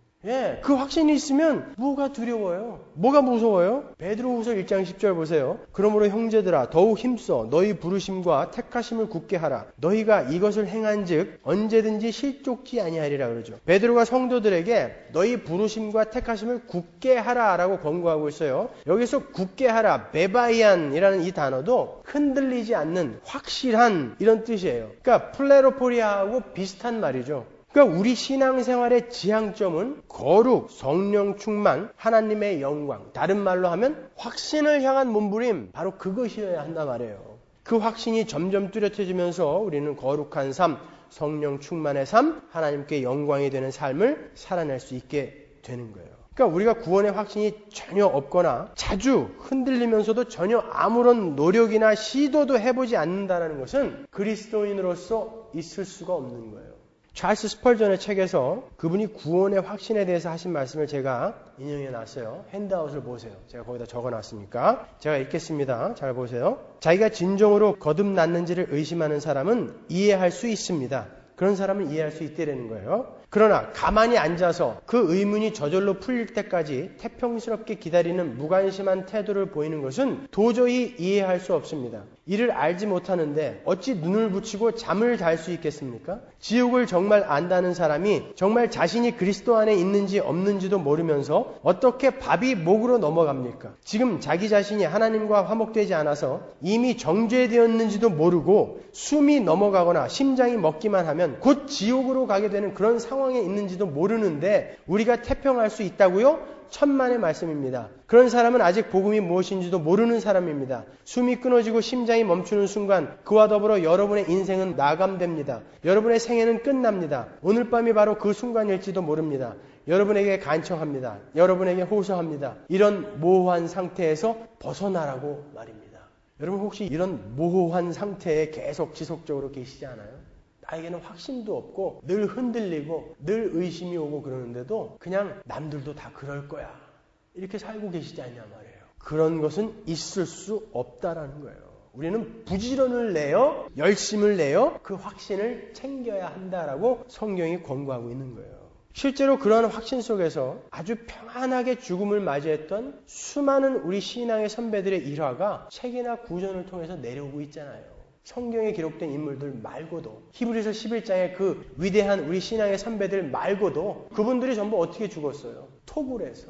예, 그 확신이 있으면 뭐가 두려워요? 뭐가 무서워요? 베드로후서 일 장 십 절 보세요. 그러므로 형제들아 더욱 힘써 너희 부르심과 택하심을 굳게 하라. 너희가 이것을 행한즉 언제든지 실족지 아니하리라 그러죠. 베드로가 성도들에게 너희 부르심과 택하심을 굳게 하라라고 권고하고 있어요. 여기서 굳게 하라, 베바이안이라는 이 단어도 흔들리지 않는 확실한 이런 뜻이에요. 그러니까 플레로포리아하고 비슷한 말이죠. 그러니까 우리 신앙생활의 지향점은 거룩, 성령 충만, 하나님의 영광. 다른 말로 하면 확신을 향한 몸부림. 바로 그것이어야 한단 말이에요. 그 확신이 점점 뚜렷해지면서 우리는 거룩한 삶, 성령 충만의 삶, 하나님께 영광이 되는 삶을 살아낼 수 있게 되는 거예요. 그러니까 우리가 구원의 확신이 전혀 없거나 자주 흔들리면서도 전혀 아무런 노력이나 시도도 해보지 않는다는 것은 그리스도인으로서 있을 수가 없는 거예요. 찰스 스펄전의 책에서 그분이 구원의 확신에 대해서 하신 말씀을 제가 인용해 놨어요. 핸드아웃을 보세요. 제가 거기다 적어놨으니까 제가 읽겠습니다. 잘 보세요. 자기가 진정으로 거듭났는지를 의심하는 사람은 이해할 수 있습니다. 그런 사람은 이해할 수 있다는 거예요. 그러나 가만히 앉아서 그 의문이 저절로 풀릴 때까지 태평스럽게 기다리는 무관심한 태도를 보이는 것은 도저히 이해할 수 없습니다. 이를 알지 못하는데 어찌 눈을 붙이고 잠을 잘 수 있겠습니까? 지옥을 정말 안다는 사람이 정말 자신이 그리스도 안에 있는지 없는지도 모르면서 어떻게 밥이 목으로 넘어갑니까? 지금 자기 자신이 하나님과 화목되지 않아서 이미 정죄되었는지도 모르고 숨이 넘어가거나 심장이 먹기만 하면 곧 지옥으로 가게 되는 그런 상황에 있는지도 모르는데 우리가 태평할 수 있다고요? 천만의 말씀입니다. 그런 사람은 아직 복음이 무엇인지도 모르는 사람입니다. 숨이 끊어지고 심장이 멈추는 순간 그와 더불어 여러분의 인생은 마감됩니다. 여러분의 생애는 끝납니다. 오늘 밤이 바로 그 순간일지도 모릅니다. 여러분에게 간청합니다. 여러분에게 호소합니다. 이런 모호한 상태에서 벗어나라고 말입니다. 여러분 혹시 이런 모호한 상태에 계속 지속적으로 계시지 않아요? 나에게는 확신도 없고 늘 흔들리고 늘 의심이 오고 그러는데도 그냥 남들도 다 그럴 거야. 이렇게 살고 계시지 않냐 말이에요. 그런 것은 있을 수 없다라는 거예요. 우리는 부지런을 내어 열심을 내어 그 확신을 챙겨야 한다라고 성경이 권고하고 있는 거예요. 실제로 그러한 확신 속에서 아주 평안하게 죽음을 맞이했던 수많은 우리 신앙의 선배들의 일화가 책이나 구전을 통해서 내려오고 있잖아요. 성경에 기록된 인물들 말고도 히브리서 십일 장의 그 위대한 우리 신앙의 선배들 말고도 그분들이 전부 어떻게 죽었어요? 토굴에서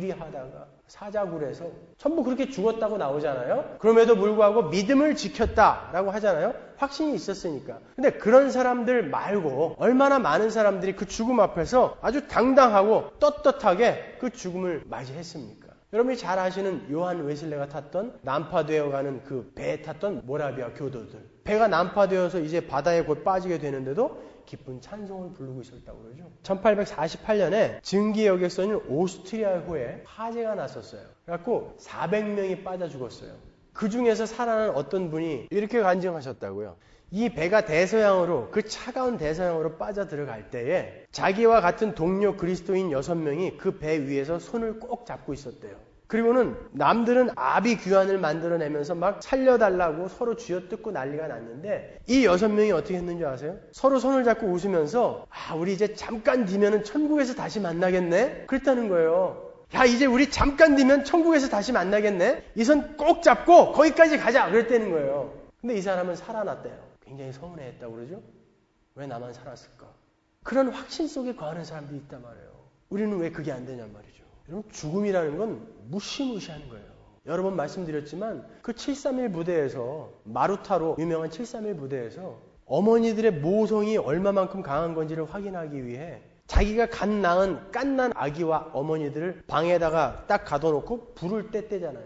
유리하다가 사자굴에서 전부 그렇게 죽었다고 나오잖아요. 그럼에도 불구하고 믿음을 지켰다라고 하잖아요. 확신이 있었으니까. 근데 그런 사람들 말고 얼마나 많은 사람들이 그 죽음 앞에서 아주 당당하고 떳떳하게 그 죽음을 맞이했습니까? 여러분이 잘 아시는 요한 웨슬레가 탔던 난파되어 가는 그 배에 탔던 모라비아 교도들. 배가 난파되어서 이제 바다에 곧 빠지게 되는데도 기쁜 찬송을 부르고 있었다고 그러죠. 천팔백사십팔 년에 증기여객선이 있는 오스트리아호에 화재가 났었어요. 그래갖고 사백 명이 빠져 죽었어요. 그 중에서 살아난 어떤 분이 이렇게 간증하셨다고요. 이 배가 대서양으로 그 차가운 대서양으로 빠져 들어갈 때에 자기와 같은 동료 그리스도인 여섯 명이 그 배 위에서 손을 꼭 잡고 있었대요. 그리고는 남들은 아비규환을 만들어내면서 막 살려달라고 서로 쥐어뜯고 난리가 났는데 이 여섯 명이 어떻게 했는지 아세요? 서로 손을 잡고 웃으면서 아 우리 이제 잠깐 뒤면은 천국에서 다시 만나겠네? 그랬다는 거예요. 야 이제 우리 잠깐 뒤면 천국에서 다시 만나겠네? 이 손 꼭 잡고 거기까지 가자! 그랬다는 거예요. 근데 이 사람은 살아났대요. 굉장히 서운해했다고 그러죠? 왜 나만 살았을까? 그런 확신 속에 거하는 사람들이 있단 말이에요. 우리는 왜 그게 안 되냔 말이죠. 여러분 죽음이라는 건 무시무시한 거예요. 여러 번 말씀드렸지만 그 칠삼일 부대에서 마루타로 유명한 칠삼일 부대에서 어머니들의 모성이 얼마만큼 강한 건지를 확인하기 위해 자기가 갓 낳은 깐난 아기와 어머니들을 방에다가 딱 가둬놓고 불을 뗐대잖아요.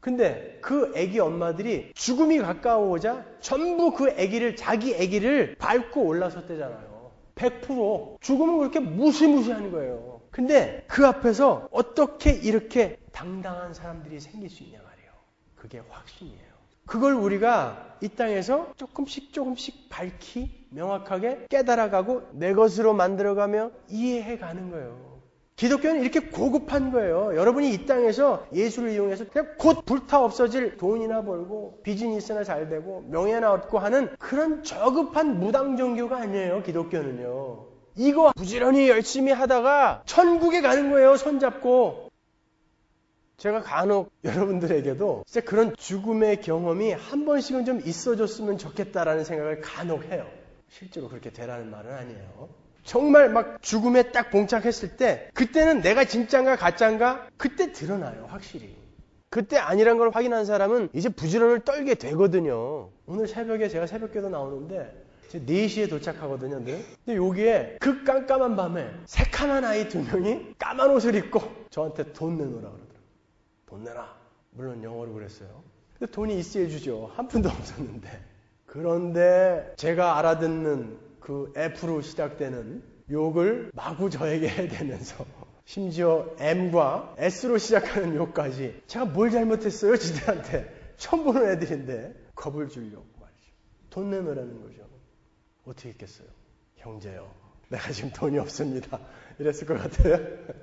근데 그 아기 엄마들이 죽음이 가까워오자 전부 그 아기를, 자기 아기를 밟고 올라섰대잖아요. 백 퍼센트 죽음은 그렇게 무시무시한 거예요. 근데 그 앞에서 어떻게 이렇게 당당한 사람들이 생길 수 있냐 말이에요. 그게 확신이에요. 그걸 우리가 이 땅에서 조금씩 조금씩 밝히 명확하게 깨달아가고 내 것으로 만들어가며 이해해가는 거예요. 기독교는 이렇게 고급한 거예요. 여러분이 이 땅에서 예수를 이용해서 그냥 곧 불타 없어질 돈이나 벌고 비즈니스나 잘 되고 명예나 얻고 하는 그런 저급한 무당 종교가 아니에요. 기독교는요. 이거 부지런히 열심히 하다가 천국에 가는 거예요. 손잡고. 제가 간혹 여러분들에게도 진짜 그런 죽음의 경험이 한 번씩은 좀 있어줬으면 좋겠다라는 생각을 간혹 해요. 실제로 그렇게 되라는 말은 아니에요. 정말 막 죽음에 딱 봉착했을 때 그때는 내가 진짠가 가짠가 그때 드러나요. 확실히. 그때 아니란 걸 확인한 사람은 이제 부지런을 떨게 되거든요. 오늘 새벽에 제가 새벽기도 나오는데 네 시에 도착하거든요. 늘. 근데 여기에 그 깜깜한 밤에 새카만 아이 두 명이 까만 옷을 입고 저한테 돈 내놓으라 그러더라고요. 돈 내라. 물론 영어로 그랬어요. 근데 돈이 있어야 주죠. 한 푼도 없었는데. 그런데 제가 알아듣는 그 F로 시작되는 욕을 마구 저에게 해대면서 심지어 M과 S로 시작하는 욕까지 제가 뭘 잘못했어요? 지들한테. 처음 보는 애들인데 겁을 주려고 말이죠. 돈 내놓으라는 거죠. 어떻게 했겠어요? 형제요. 내가 지금 돈이 없습니다. 이랬을 것 같아요.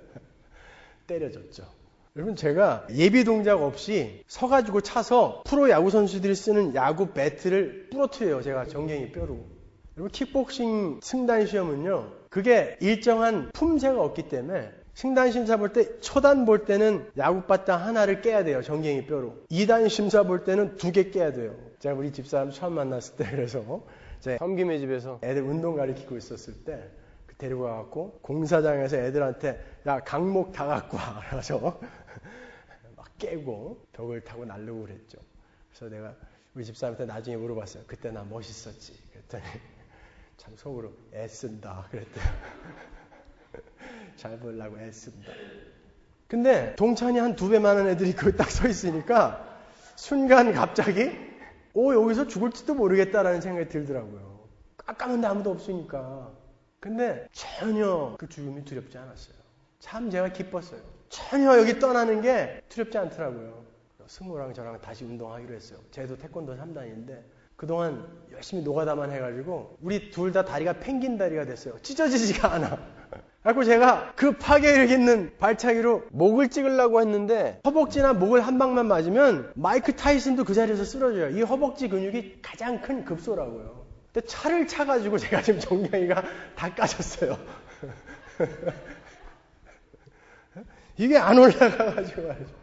때려줬죠. 여러분 제가 예비 동작 없이 서가지고 차서 프로 야구 선수들이 쓰는 야구 배트를 부러뜨려요. 제가 정갱이 뼈로. 여러분 킥복싱 승단 시험은요. 그게 일정한 품새가 없기 때문에 승단 심사 볼 때 초단 볼 때는 야구바탕 하나를 깨야 돼요. 정갱이 뼈로. 이단 심사 볼 때는 두 개 깨야 돼요. 제가 우리 집사람 처음 만났을 때 그래서 제 섬김의 집에서 애들 운동 가르치고 있었을 때 데리고 가갖고 공사장에서 애들한테 야 강목 다 갖고 와. 그래서 막 깨고 벽을 타고 날르고 그랬죠. 그래서 내가 우리 집사람한테 나중에 물어봤어요. 그때 나 멋있었지. 그랬더니 참 속으로 애쓴다 그랬대요. 잘 보려고 애쓴다. 근데 동찬이 한 두 배 많은 애들이 거기 딱 서 있으니까 순간 갑자기 오 여기서 죽을지도 모르겠다라는 생각이 들더라고요. 깜깜한데 아무도 없으니까. 근데 전혀 그 죽음이 두렵지 않았어요. 참 제가 기뻤어요. 전혀 여기 떠나는 게 두렵지 않더라고요. 승우랑 저랑 다시 운동하기로 했어요. 쟤도 태권도 삼 단인데 그동안 열심히 노가다만 해가지고 우리 둘 다 다리가 펭귄 다리가 됐어요. 찢어지지가 않아. 그래서 제가 그 파괴력 있는 발차기로 목을 찍으려고 했는데 허벅지나 목을 한 방만 맞으면 마이크 타이슨도 그 자리에서 쓰러져요. 이 허벅지 근육이 가장 큰 급소라고요. 근데 차를 차가지고 제가 지금 정강이가 다 까졌어요. 이게 안 올라가가지고 말이죠.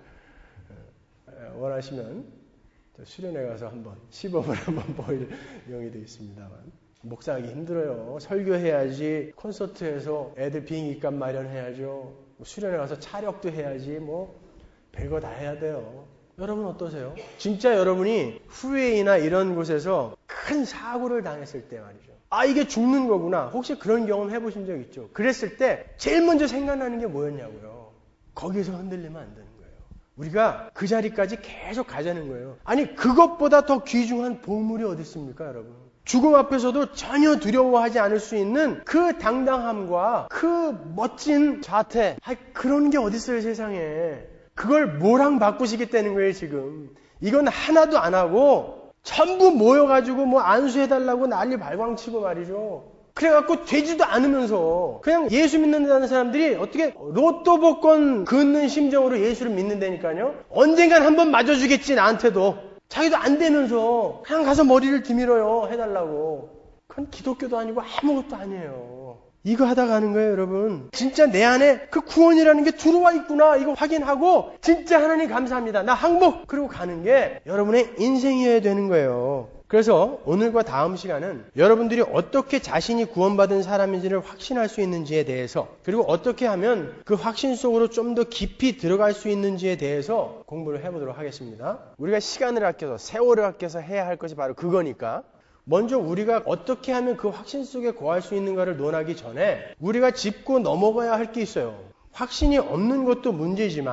원하시면 수련회 가서 한번 시범을 한번 보일 용이 되겠습니다만 목사하기 힘들어요. 설교해야지, 콘서트에서 애들 비행기값 마련해야죠. 수련회 가서 차력도 해야지, 뭐 별거 다 해야 돼요. 여러분 어떠세요? 진짜 여러분이 후회이나 이런 곳에서 큰 사고를 당했을 때 말이죠. 아 이게 죽는 거구나. 혹시 그런 경험 해보신 적 있죠? 그랬을 때 제일 먼저 생각나는 게 뭐였냐고요. 거기서 흔들리면 안 되는 거예요. 우리가 그 자리까지 계속 가자는 거예요. 아니 그것보다 더 귀중한 보물이 어디 있습니까 여러분? 죽음 앞에서도 전혀 두려워하지 않을 수 있는 그 당당함과 그 멋진 자태, 아, 그런 게 어디 있어요 세상에. 그걸 뭐랑 바꾸시겠다는 거예요 지금. 이건 하나도 안 하고 전부 모여가지고 뭐 안수해달라고 난리 발광치고 말이죠. 그래갖고 되지도 않으면서 그냥 예수 믿는다는 사람들이 어떻게 로또 복권 긋는 심정으로 예수를 믿는다니까요. 언젠간 한번 맞아주겠지 나한테도. 자기도 안 되면서 그냥 가서 머리를 디밀어요 해달라고. 그건 기독교도 아니고 아무것도 아니에요. 이거 하다가 하는 거예요 여러분. 진짜 내 안에 그 구원이라는 게 들어와 있구나 이거 확인하고 진짜 하나님 감사합니다 나 항복 그리고 가는 게 여러분의 인생이어야 되는 거예요. 그래서 오늘과 다음 시간은 여러분들이 어떻게 자신이 구원받은 사람인지를 확신할 수 있는지에 대해서, 그리고 어떻게 하면 그 확신 속으로 좀 더 깊이 들어갈 수 있는지에 대해서 공부를 해보도록 하겠습니다. 우리가 시간을 아껴서 세월을 아껴서 해야 할 것이 바로 그거니까 먼저 우리가 어떻게 하면 그 확신 속에 거할 수 있는가를 논하기 전에 우리가 짚고 넘어가야 할 게 있어요. 확신이 없는 것도 문제지만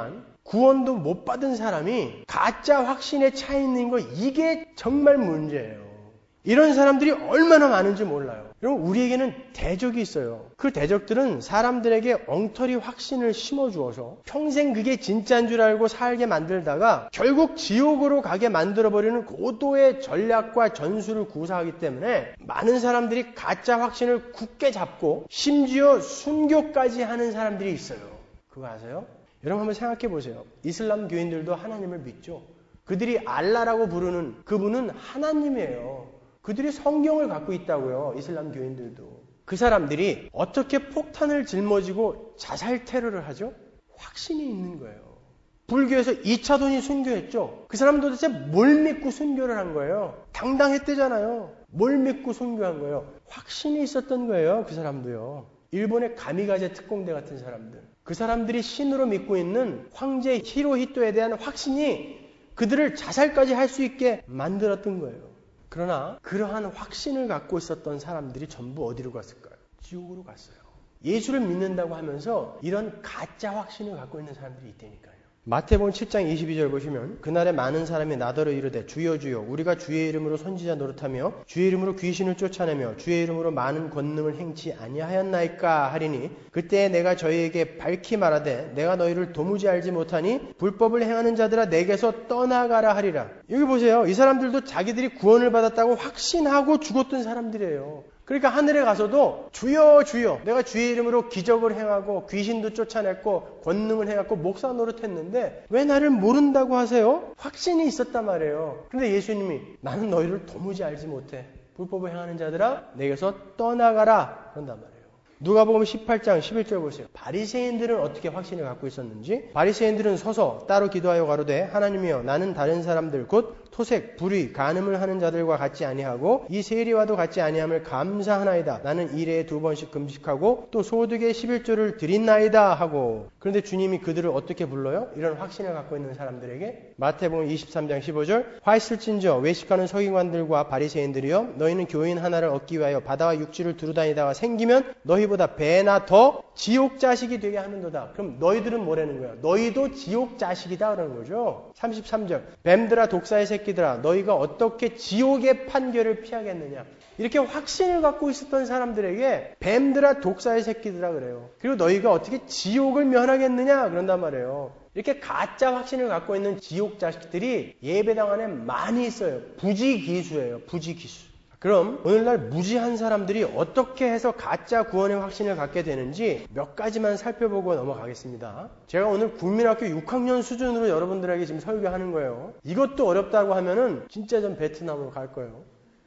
구원도 못 받은 사람이 가짜 확신에 차 있는 거, 이게 정말 문제예요. 이런 사람들이 얼마나 많은지 몰라요. 여러분, 우리에게는 대적이 있어요. 그 대적들은 사람들에게 엉터리 확신을 심어주어서 평생 그게 진짜인 줄 알고 살게 만들다가 결국 지옥으로 가게 만들어버리는 고도의 전략과 전술을 구사하기 때문에 많은 사람들이 가짜 확신을 굳게 잡고 심지어 순교까지 하는 사람들이 있어요. 그거 아세요? 여러분 한번 생각해 보세요. 이슬람 교인들도 하나님을 믿죠. 그들이 알라라고 부르는 그분은 하나님이에요. 그들이 성경을 갖고 있다고요. 이슬람 교인들도. 그 사람들이 어떻게 폭탄을 짊어지고 자살 테러를 하죠? 확신이 있는 거예요. 불교에서 이차돈이 순교했죠. 그 사람은 도대체 뭘 믿고 순교를 한 거예요? 당당했대잖아요. 뭘 믿고 순교한 거예요? 확신이 있었던 거예요. 그 사람도요. 일본의 가미가제 특공대 같은 사람들. 그 사람들이 신으로 믿고 있는 황제 히로히토에 대한 확신이 그들을 자살까지 할 수 있게 만들었던 거예요. 그러나 그러한 확신을 갖고 있었던 사람들이 전부 어디로 갔을까요? 지옥으로 갔어요. 예수를 믿는다고 하면서 이런 가짜 확신을 갖고 있는 사람들이 있다니까요. 마태복음 칠 장 이십이 절 보시면 그날에 많은 사람이 나더러 이르되 주여 주여 우리가 주의 이름으로 선지자 노릇하며 주의 이름으로 귀신을 쫓아내며 주의 이름으로 많은 권능을 행치 아니하였나이까 하리니 그때 내가 저희에게 밝히 말하되 내가 너희를 도무지 알지 못하니 불법을 행하는 자들아 내게서 떠나가라 하리라. 여기 보세요. 이 사람들도 자기들이 구원을 받았다고 확신하고 죽었던 사람들이에요. 그러니까 하늘에 가서도 주여 주여 내가 주의 이름으로 기적을 행하고 귀신도 쫓아냈고 권능을 해갖고 목사 노릇했는데 왜 나를 모른다고 하세요? 확신이 있었단 말이에요. 그런데 예수님이 나는 너희를 도무지 알지 못해. 불법을 행하는 자들아 내게서 떠나가라 그런단 말이에요. 누가복음 십팔 장 십일 절 보세요. 바리새인들은 어떻게 확신을 갖고 있었는지. 바리새인들은 서서 따로 기도하여 가로되 하나님이여 나는 다른 사람들 곧 토색, 불의, 간음을 하는 자들과 같지 아니하고 이 세리와도 같지 아니함을 감사하나이다. 나는 일에 두 번씩 금식하고 또 소득의 십일조를 드린나이다 하고. 그런데 주님이 그들을 어떻게 불러요? 이런 확신을 갖고 있는 사람들에게 마태복음 이십삼 장 십오 절 화 있을진저 외식하는 서기관들과 바리새인들이여 너희는 교인 하나를 얻기 위하여 바다와 육지를 두루다니다가 생기면 너희보다 배나 더 지옥 자식이 되게 하는도다. 그럼 너희들은 뭐라는 거야? 너희도 지옥 자식이다 그러는 거죠. 삼십삼 절 뱀들아 독사의 새끼들아 너희가 어떻게 지옥의 판결을 피하겠느냐. 이렇게 확신을 갖고 있었던 사람들에게 뱀들아 독사의 새끼들아 그래요. 그리고 너희가 어떻게 지옥을 면하겠느냐 그런단 말이에요. 이렇게 가짜 확신을 갖고 있는 지옥 자식들이 예배당 안에 많이 있어요. 부지기수예요. 부지기수. 그럼 오늘날 무지한 사람들이 어떻게 해서 가짜 구원의 확신을 갖게 되는지 몇 가지만 살펴보고 넘어가겠습니다. 제가 오늘 국민학교 육 학년 수준으로 여러분들에게 지금 설교하는 거예요. 이것도 어렵다고 하면은 진짜 전 베트남으로 갈 거예요.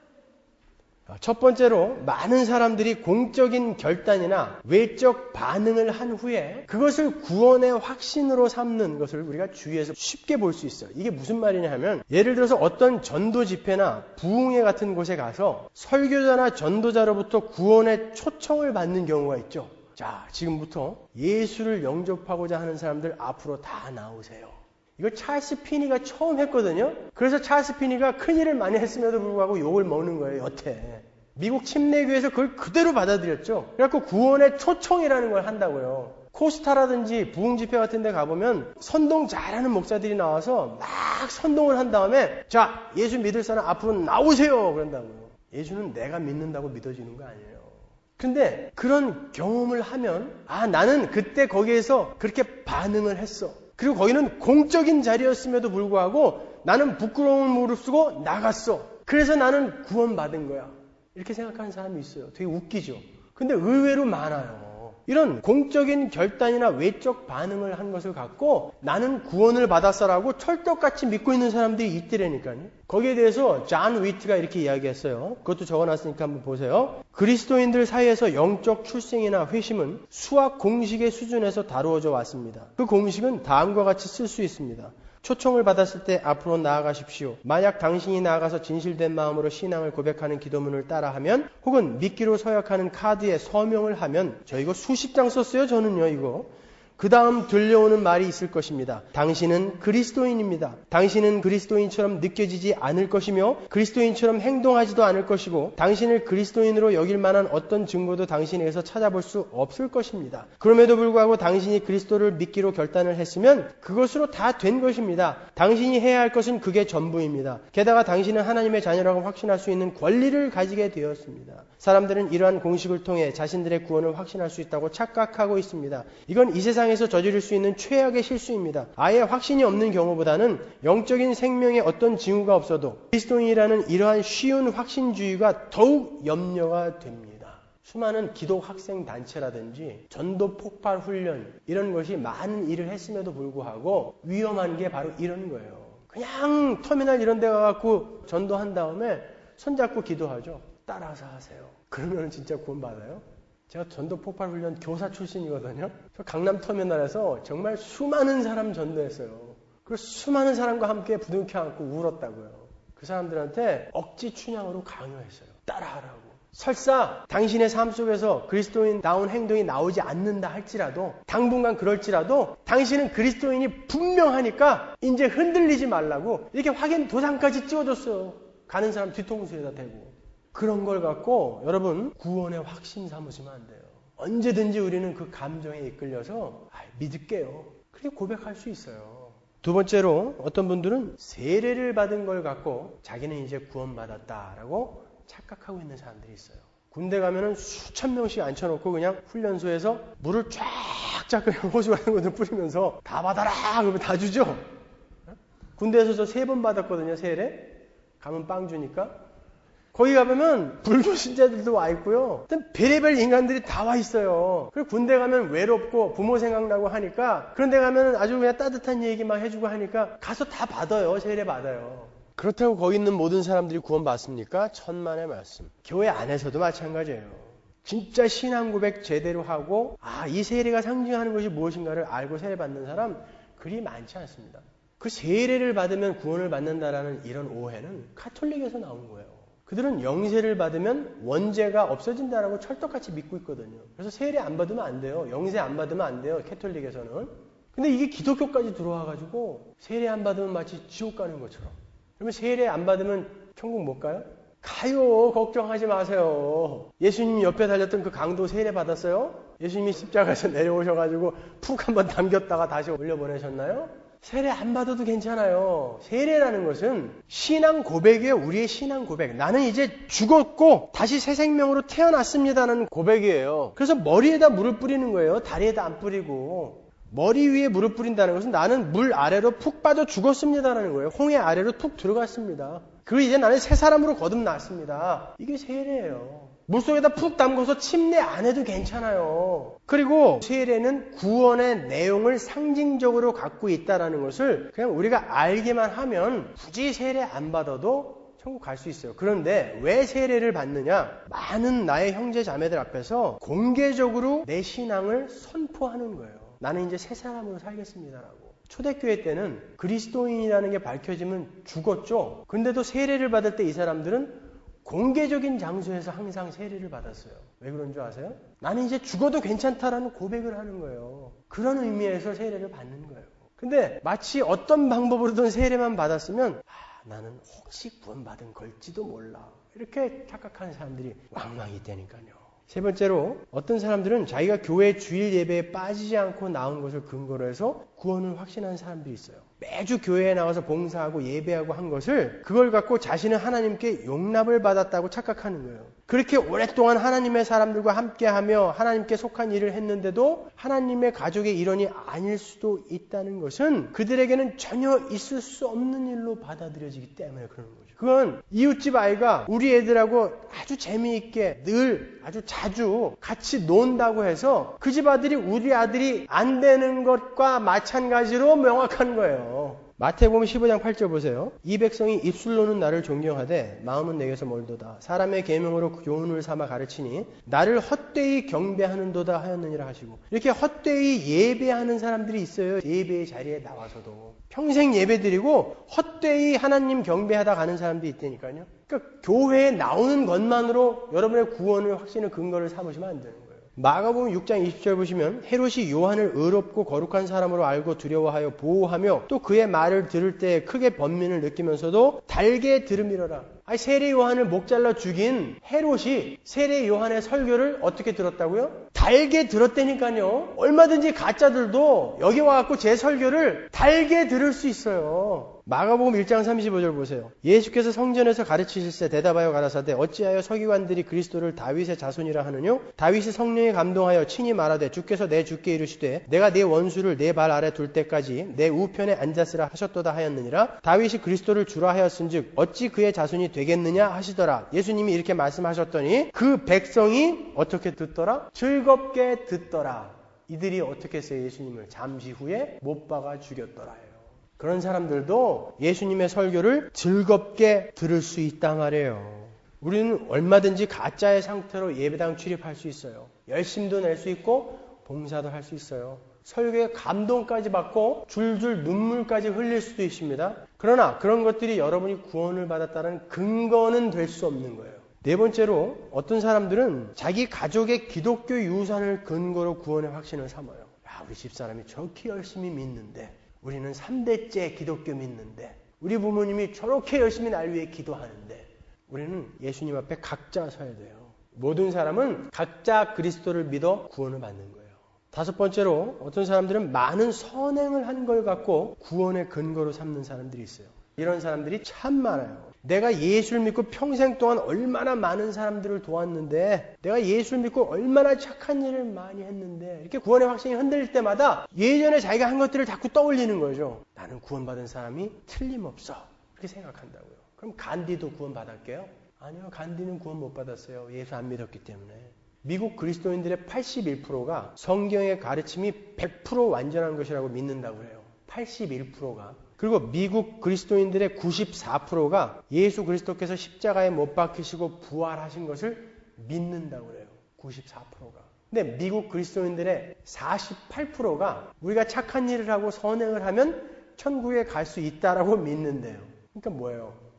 첫 번째로 많은 사람들이 공적인 결단이나 외적 반응을 한 후에 그것을 구원의 확신으로 삼는 것을 우리가 주위에서 쉽게 볼 수 있어요. 이게 무슨 말이냐 하면 예를 들어서 어떤 전도 집회나 부흥회 같은 곳에 가서 설교자나 전도자로부터 구원의 초청을 받는 경우가 있죠. 자, 지금부터 예수를 영접하고자 하는 사람들 앞으로 다 나오세요. 이거 찰스 피니가 처음 했거든요. 그래서 찰스 피니가 큰일을 많이 했음에도 불구하고 욕을 먹는 거예요. 여태. 미국 침례교회에서 그걸 그대로 받아들였죠. 그래갖고 구원의 초청이라는 걸 한다고요. 코스타라든지 부흥집회 같은 데 가보면 선동 잘하는 목사들이 나와서 막 선동을 한 다음에 자, 예수 믿을 사람 앞으로 나오세요. 그런다고요. 예수는 내가 믿는다고 믿어지는 거 아니에요. 근데 그런 경험을 하면 아, 나는 그때 거기에서 그렇게 반응을 했어. 그리고 거기는 공적인 자리였음에도 불구하고 나는 부끄러움을 무릅쓰고 나갔어. 그래서 나는 구원받은 거야. 이렇게 생각하는 사람이 있어요. 되게 웃기죠. 근데 의외로 많아요. 이런 공적인 결단이나 외적 반응을 한 것을 갖고 나는 구원을 받았어라고 철떡같이 믿고 있는 사람들이 있더라니까요. 거기에 대해서 존 위트가 이렇게 이야기했어요. 그것도 적어놨으니까 한번 보세요. 그리스도인들 사이에서 영적 출생이나 회심은 수학 공식의 수준에서 다루어져 왔습니다. 그 공식은 다음과 같이 쓸 수 있습니다. 초청을 받았을 때 앞으로 나아가십시오. 만약 당신이 나아가서 진실된 마음으로 신앙을 고백하는 기도문을 따라하면 혹은 미끼로 서약하는 카드에 서명을 하면 저 이거 수십 장 썼어요. 저는요. 이거 그 다음 들려오는 말이 있을 것입니다. 당신은 그리스도인입니다. 당신은 그리스도인처럼 느껴지지 않을 것이며 그리스도인처럼 행동하지도 않을 것이고 당신을 그리스도인으로 여길 만한 어떤 증거도 당신에게서 찾아볼 수 없을 것입니다. 그럼에도 불구하고 당신이 그리스도를 믿기로 결단을 했으면 그것으로 다 된 것입니다. 당신이 해야 할 것은 그게 전부입니다. 게다가 당신은 하나님의 자녀라고 확신할 수 있는 권리를 가지게 되었습니다. 사람들은 이러한 공식을 통해 자신들의 구원을 확신할 수 있다고 착각하고 있습니다. 이건 이 세상에서 저지를 수 있는 최악의 실수입니다. 아예 확신이 없는 경우보다는 영적인 생명에 어떤 징후가 없어도 그리스도인이라는 이러한 쉬운 확신주의가 더욱 염려가 됩니다. 수많은 기독 학생 단체라든지 전도 폭발 훈련 이런 것이 많은 일을 했음에도 불구하고 위험한 게 바로 이런 거예요. 그냥 터미널 이런 데 가갖고 전도한 다음에 손잡고 기도하죠. 따라서 하세요. 그러면 진짜 구원받아요? 제가 전도 폭발 훈련 교사 출신이거든요. 저 강남 터미널에서 정말 수많은 사람 전도했어요. 그리고 수많은 사람과 함께 부둥켜 안고 울었다고요. 그 사람들한테 억지 춘향으로 강요했어요. 따라하라고. 설사 당신의 삶 속에서 그리스도인다운 행동이 나오지 않는다 할지라도 당분간 그럴지라도 당신은 그리스도인이 분명하니까 이제 흔들리지 말라고 이렇게 확인 도장까지 찍어줬어요. 가는 사람 뒤통수에다 대고. 그런 걸 갖고 여러분 구원의 확신 삼으시면 안 돼요. 언제든지 우리는 그 감정에 이끌려서 아, 믿을게요. 그렇게 고백할 수 있어요. 두 번째로 어떤 분들은 세례를 받은 걸 갖고 자기는 이제 구원받았다라고 착각하고 있는 사람들이 있어요. 군대 가면은 수천 명씩 앉혀놓고 그냥 훈련소에서 물을 쫙쫙 그냥 호수 같은 것들 뿌리면서 다 받아라! 그러면 다 주죠? 군대에서 저 세 번 받았거든요, 세례. 가면 빵 주니까. 거기 가보면 불교신자들도 와 있고요. 별의별 인간들이 다 와 있어요. 그리고 군대 가면 외롭고 부모 생각나고 하니까 그런 데 가면 아주 그냥 따뜻한 얘기 막 해주고 하니까 가서 다 받아요. 세례 받아요. 그렇다고 거기 있는 모든 사람들이 구원받습니까? 천만의 말씀. 교회 안에서도 마찬가지예요. 진짜 신앙 고백 제대로 하고 아, 이 세례가 상징하는 것이 무엇인가를 알고 세례 받는 사람 그리 많지 않습니다. 그 세례를 받으면 구원을 받는다라는 이런 오해는 가톨릭에서 나온 거예요. 그들은 영세를 받으면 원죄가 없어진다라고 철떡같이 믿고 있거든요. 그래서 세례 안 받으면 안 돼요. 영세 안 받으면 안 돼요. 캐톨릭에서는. 근데 이게 기독교까지 들어와가지고 세례 안 받으면 마치 지옥 가는 것처럼. 그러면 세례 안 받으면 천국 못 가요? 가요. 걱정하지 마세요. 예수님 옆에 달렸던 그 강도 세례 받았어요? 예수님이 십자가에서 내려오셔가지고 푹 한번 담겼다가 다시 올려보내셨나요? 세례 안 받아도 괜찮아요. 세례라는 것은 신앙 고백이에요. 우리의 신앙 고백. 나는 이제 죽었고 다시 새 생명으로 태어났습니다라는 고백이에요. 그래서 머리에다 물을 뿌리는 거예요. 다리에다 안 뿌리고. 머리 위에 물을 뿌린다는 것은 나는 물 아래로 푹 빠져 죽었습니다라는 거예요. 홍해 아래로 푹 들어갔습니다. 그리고 이제 나는 새 사람으로 거듭났습니다. 이게 세례예요. 물속에다 푹 담궈서 침례 안 해도 괜찮아요. 그리고 세례는 구원의 내용을 상징적으로 갖고 있다는 것을 그냥 우리가 알기만 하면 굳이 세례 안 받아도 천국 갈 수 있어요. 그런데 왜 세례를 받느냐? 많은 나의 형제 자매들 앞에서 공개적으로 내 신앙을 선포하는 거예요. 나는 이제 새 사람으로 살겠습니다라고. 초대교회 때는 그리스도인이라는 게 밝혀지면 죽었죠. 근데도 세례를 받을 때 이 사람들은 공개적인 장소에서 항상 세례를 받았어요. 왜 그런 줄 아세요? 나는 이제 죽어도 괜찮다라는 고백을 하는 거예요. 그런 의미에서 세례를 받는 거예요. 근데 마치 어떤 방법으로든 세례만 받았으면 아, 나는 혹시 구원받은 걸지도 몰라. 이렇게 착각하는 사람들이 왕왕 있다니까요. 세 번째로 어떤 사람들은 자기가 교회 주일 예배에 빠지지 않고 나온 것을 근거로 해서 구원을 확신하는 사람들이 있어요. 매주 교회에 나와서 봉사하고 예배하고 한 것을 그걸 갖고 자신은 하나님께 용납을 받았다고 착각하는 거예요. 그렇게 오랫동안 하나님의 사람들과 함께하며 하나님께 속한 일을 했는데도 하나님의 가족의 일원이 아닐 수도 있다는 것은 그들에게는 전혀 있을 수 없는 일로 받아들여지기 때문에 그러는 거죠. 그건 이웃집 아이가 우리 애들하고 아주 재미있게 늘 아주 자주 같이 논다고 해서 그 집 아들이 우리 아들이 안 되는 것과 마찬가지로 명확한 거예요. 마태복음 십오 장 팔 절 보세요. 이 백성이 입술로는 나를 존경하되 마음은 내게서 멀도다. 사람의 계명으로 교훈을 삼아 가르치니 나를 헛되이 경배하는도다 하였느니라 하시고. 이렇게 헛되이 예배하는 사람들이 있어요. 예배의 자리에 나와서도. 평생 예배드리고 헛되이 하나님 경배하다 가는 사람들이 있다니까요. 그러니까 교회에 나오는 것만으로 여러분의 구원을 확신을 근거를 삼으시면 안 되는 거예요. 마가복음 육 장 이십 절 보시면 헤롯이 요한을 의롭고 거룩한 사람으로 알고 두려워하여 보호하며 또 그의 말을 들을 때 크게 번민을 느끼면서도 달게 들음이러라. 아니, 세례 요한을 목 잘라 죽인 헤롯이 세례 요한의 설교를 어떻게 들었다고요? 달게 들었다니까요. 얼마든지 가짜들도 여기 와갖고 제 설교를 달게 들을 수 있어요. 마가복음 일 장 삼십오 절 보세요. 예수께서 성전에서 가르치실세 대답하여 가라사대 어찌하여 서기관들이 그리스도를 다윗의 자손이라 하느뇨? 다윗이 성령에 감동하여 친히 말하되 주께서 내 주께 이르시되 내가 네 원수를 내 발 아래 둘 때까지 내 우편에 앉았으라 하셨도다 하였느니라. 다윗이 그리스도를 주라 하였은즉 어찌 그의 자손이 되겠느냐 하시더라. 예수님이 이렇게 말씀하셨더니 그 백성이 어떻게 듣더라? 즐겁게 듣더라. 이들이 어떻게 했어요? 예수님을 잠시 후에 못 박아 죽였더라. 그런 사람들도 예수님의 설교를 즐겁게 들을 수 있단 말이에요. 우리는 얼마든지 가짜의 상태로 예배당 출입할 수 있어요. 열심도 낼 수 있고 봉사도 할 수 있어요. 설교에 감동까지 받고 줄줄 눈물까지 흘릴 수도 있습니다. 그러나 그런 것들이 여러분이 구원을 받았다는 근거는 될 수 없는 거예요. 네 번째로 어떤 사람들은 자기 가족의 기독교 유산을 근거로 구원의 확신을 삼아요. 야, 우리 집사람이 저렇게 열심히 믿는데 우리는 삼 대째 기독교 믿는데 우리 부모님이 저렇게 열심히 날 위해 기도하는데 우리는 예수님 앞에 각자 서야 돼요. 모든 사람은 각자 그리스도를 믿어 구원을 받는 거예요. 다섯 번째로 어떤 사람들은 많은 선행을 한 걸 갖고 구원의 근거로 삼는 사람들이 있어요. 이런 사람들이 참 많아요. 내가 예수를 믿고 평생 동안 얼마나 많은 사람들을 도왔는데 내가 예수를 믿고 얼마나 착한 일을 많이 했는데 이렇게 구원의 확신이 흔들릴 때마다 예전에 자기가 한 것들을 자꾸 떠올리는 거죠. 나는 구원받은 사람이 틀림없어. 그렇게 생각한다고요. 그럼 간디도 구원받았게요? 아니요. 간디는 구원 못 받았어요. 예수 안 믿었기 때문에. 미국 그리스도인들의 팔십일 퍼센트가 성경의 가르침이 백 퍼센트 완전한 것이라고 믿는다고 해요. 팔십일 퍼센트가. 그리고 미국 그리스도인들의 구십사 퍼센트가 예수 그리스도께서 십자가에 못 박히시고 부활하신 것을 믿는다고 해요. 구십사 퍼센트가. 근데 미국 그리스도인들의 사십팔 퍼센트가 우리가 착한 일을 하고 선행을 하면 천국에 갈 수 있다라고 믿는데요. 그러니까 뭐예요?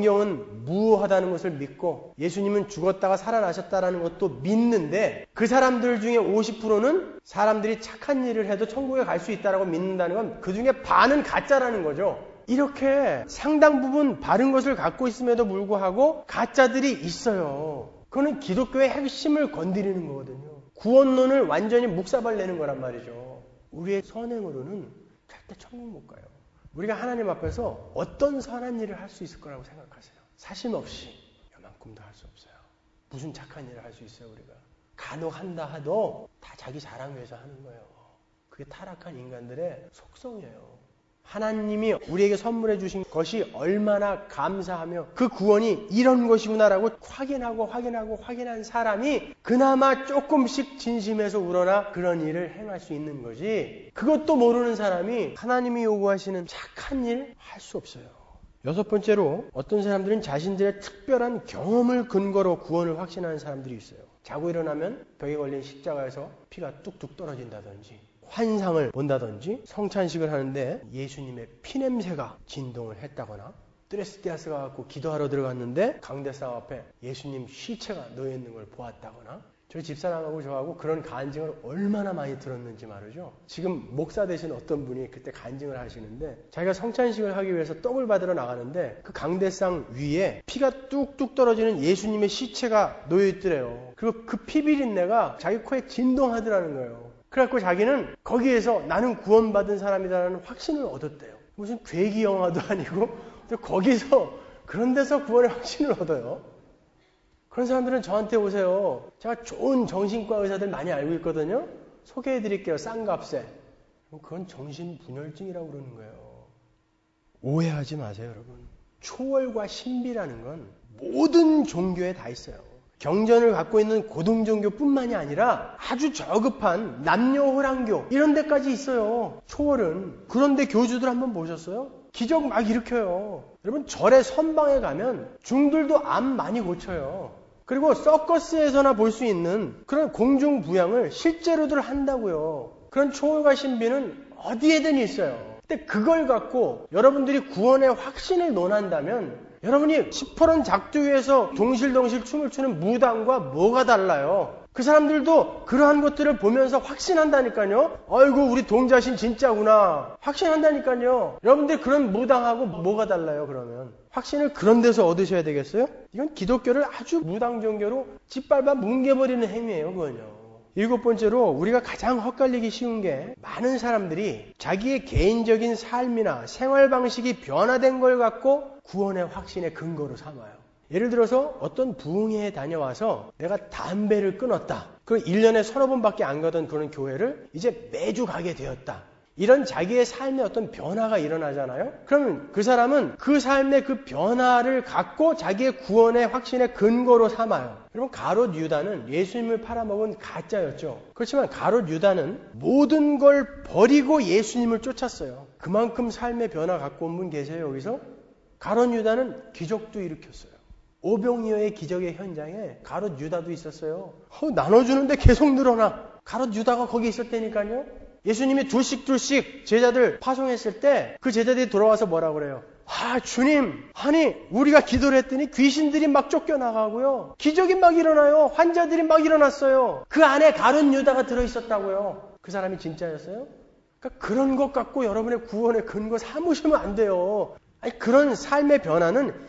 성경은 무효하다는 것을 믿고 예수님은 죽었다가 살아나셨다는 것도 믿는데 그 사람들 중에 오십 퍼센트는 사람들이 착한 일을 해도 천국에 갈 수 있다고 믿는다는 건 그 중에 반은 가짜라는 거죠. 이렇게 상당 부분 바른 것을 갖고 있음에도 불구하고 가짜들이 있어요. 그거는 기독교의 핵심을 건드리는 거거든요. 구원론을 완전히 묵사발 내는 거란 말이죠. 우리의 선행으로는 절대 천국 못 가요. 우리가 하나님 앞에서 어떤 선한 일을 할 수 있을 거라고 생각하세요? 사심 없이 요만큼도 할 수 없어요. 무슨 착한 일을 할 수 있어요, 우리가? 간혹 한다 하도 다 자기 자랑 위해서 하는 거예요. 그게 타락한 인간들의 속성이에요. 하나님이 우리에게 선물해 주신 것이 얼마나 감사하며 그 구원이 이런 것이구나라고 확인하고 확인하고 확인한 사람이 그나마 조금씩 진심에서 우러나 그런 일을 행할 수 있는 거지, 그것도 모르는 사람이 하나님이 요구하시는 착한 일 할 수 없어요. 여섯 번째로 어떤 사람들은 자신들의 특별한 경험을 근거로 구원을 확신하는 사람들이 있어요. 자고 일어나면 벽에 걸린 십자가에서 피가 뚝뚝 떨어진다든지 환상을 본다든지 성찬식을 하는데 예수님의 피냄새가 진동을 했다거나 드레스디아스가 갖고 기도하러 들어갔는데 강대상 앞에 예수님 시체가 놓여있는 걸 보았다거나, 저희 집사람하고 저하고 그런 간증을 얼마나 많이 들었는지 말이죠. 지금 목사 되신 어떤 분이 그때 간증을 하시는데 자기가 성찬식을 하기 위해서 떡을 받으러 나가는데 그 강대상 위에 피가 뚝뚝 떨어지는 예수님의 시체가 놓여있더래요. 그리고 그 피비린내가 자기 코에 진동하더라는 거예요. 그래갖고 자기는 거기에서 나는 구원받은 사람이다라는 확신을 얻었대요. 무슨 괴기 영화도 아니고 거기서 그런 데서 구원의 확신을 얻어요. 그런 사람들은 저한테 오세요. 제가 좋은 정신과 의사들 많이 알고 있거든요. 소개해드릴게요. 싼 값에. 그건 정신분열증이라고 그러는 거예요. 오해하지 마세요, 여러분. 초월과 신비라는 건 모든 종교에 다 있어요. 경전을 갖고 있는 고등종교뿐만이 아니라 아주 저급한 남녀호랑교 이런 데까지 있어요. 초월은. 그런데 교주들 한번 보셨어요? 기적 막 일으켜요. 여러분, 절의 선방에 가면 중들도 암 많이 고쳐요. 그리고 서커스에서나 볼 수 있는 그런 공중부양을 실제로들 한다고요. 그런 초월과 신비는 어디에든 있어요. 근데 그걸 갖고 여러분들이 구원의 확신을 논한다면 여러분이 시퍼런 작두 위에서 동실동실 춤을 추는 무당과 뭐가 달라요? 그 사람들도 그러한 것들을 보면서 확신한다니까요. 아이고 우리 동자신 진짜구나. 확신한다니까요. 여러분들 그런 무당하고 뭐가 달라요 그러면. 확신을 그런 데서 얻으셔야 되겠어요? 이건 기독교를 아주 무당종교로 짓밟아 뭉개버리는 행위예요. 그건요. 일곱 번째로 우리가 가장 헛갈리기 쉬운 게 많은 사람들이 자기의 개인적인 삶이나 생활 방식이 변화된 걸 갖고 구원의 확신의 근거로 삼아요. 예를 들어서 어떤 부흥회에 다녀와서 내가 담배를 끊었다. 그 일 년에 서너 번밖에 안 가던 그런 교회를 이제 매주 가게 되었다. 이런 자기의 삶에 어떤 변화가 일어나잖아요. 그러면 그 사람은 그 삶의 그 변화를 갖고 자기의 구원의 확신의 근거로 삼아요. 여러분 가롯 유다는 예수님을 팔아먹은 가짜였죠. 그렇지만 가롯 유다는 모든 걸 버리고 예수님을 쫓았어요. 그만큼 삶의 변화 갖고 온 분 계세요 여기서? 가롯 유다는 기적도 일으켰어요. 오병이어의 기적의 현장에 가롯 유다도 있었어요. 어, 나눠주는데 계속 늘어나. 가롯 유다가 거기 있었다니까요. 예수님이 둘씩 둘씩 제자들 파송했을 때 그 제자들이 돌아와서 뭐라 그래요? 아 주님, 아니 우리가 기도를 했더니 귀신들이 막 쫓겨나가고요. 기적이 막 일어나요. 환자들이 막 일어났어요. 그 안에 가롯 유다가 들어있었다고요. 그 사람이 진짜였어요? 그러니까 그런 것 갖고 여러분의 구원의 근거 삼으시면 안 돼요. 아니 그런 삶의 변화는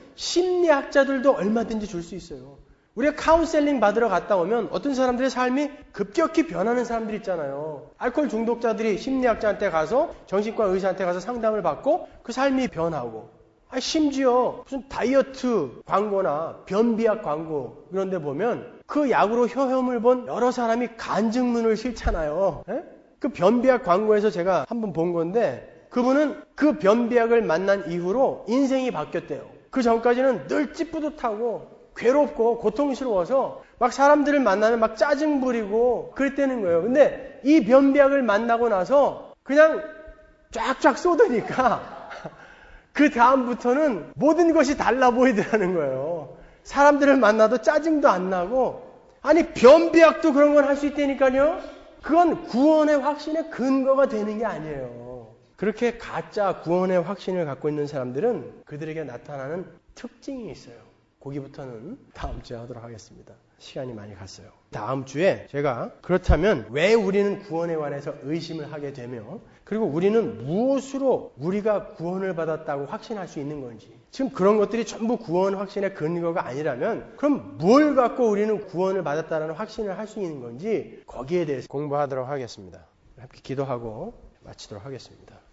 심리학자들도 얼마든지 줄 수 있어요. 우리가 카운셀링 받으러 갔다 오면 어떤 사람들의 삶이 급격히 변하는 사람들 있잖아요. 알코올 중독자들이 심리학자한테 가서 정신과 의사한테 가서 상담을 받고 그 삶이 변하고, 아니 심지어 무슨 다이어트 광고나 변비약 광고 이런 데 보면 그 약으로 효험을 본 여러 사람이 간증문을 실잖아요. 에? 그 변비약 광고에서 제가 한번 본 건데 그분은 그 변비약을 만난 이후로 인생이 바뀌었대요. 그 전까지는 늘 찌뿌듯하고 괴롭고 고통스러워서 막 사람들을 만나면 막 짜증 부리고 그랬다는 거예요. 근데 이 변비약을 만나고 나서 그냥 쫙쫙 쏟으니까 그 다음부터는 모든 것이 달라 보이더라는 거예요. 사람들을 만나도 짜증도 안 나고, 아니 변비약도 그런 건 할 수 있다니까요. 그건 구원의 확신의 근거가 되는 게 아니에요. 그렇게 가짜 구원의 확신을 갖고 있는 사람들은 그들에게 나타나는 특징이 있어요. 거기부터는 다음 주에 하도록 하겠습니다. 시간이 많이 갔어요. 다음 주에 제가 그렇다면 왜 우리는 구원에 관해서 의심을 하게 되며, 그리고 우리는 무엇으로 우리가 구원을 받았다고 확신할 수 있는 건지, 지금 그런 것들이 전부 구원 확신의 근거가 아니라면 그럼 뭘 갖고 우리는 구원을 받았다는 확신을 할 수 있는 건지, 거기에 대해서 공부하도록 하겠습니다. 함께 기도하고 마치도록 하겠습니다.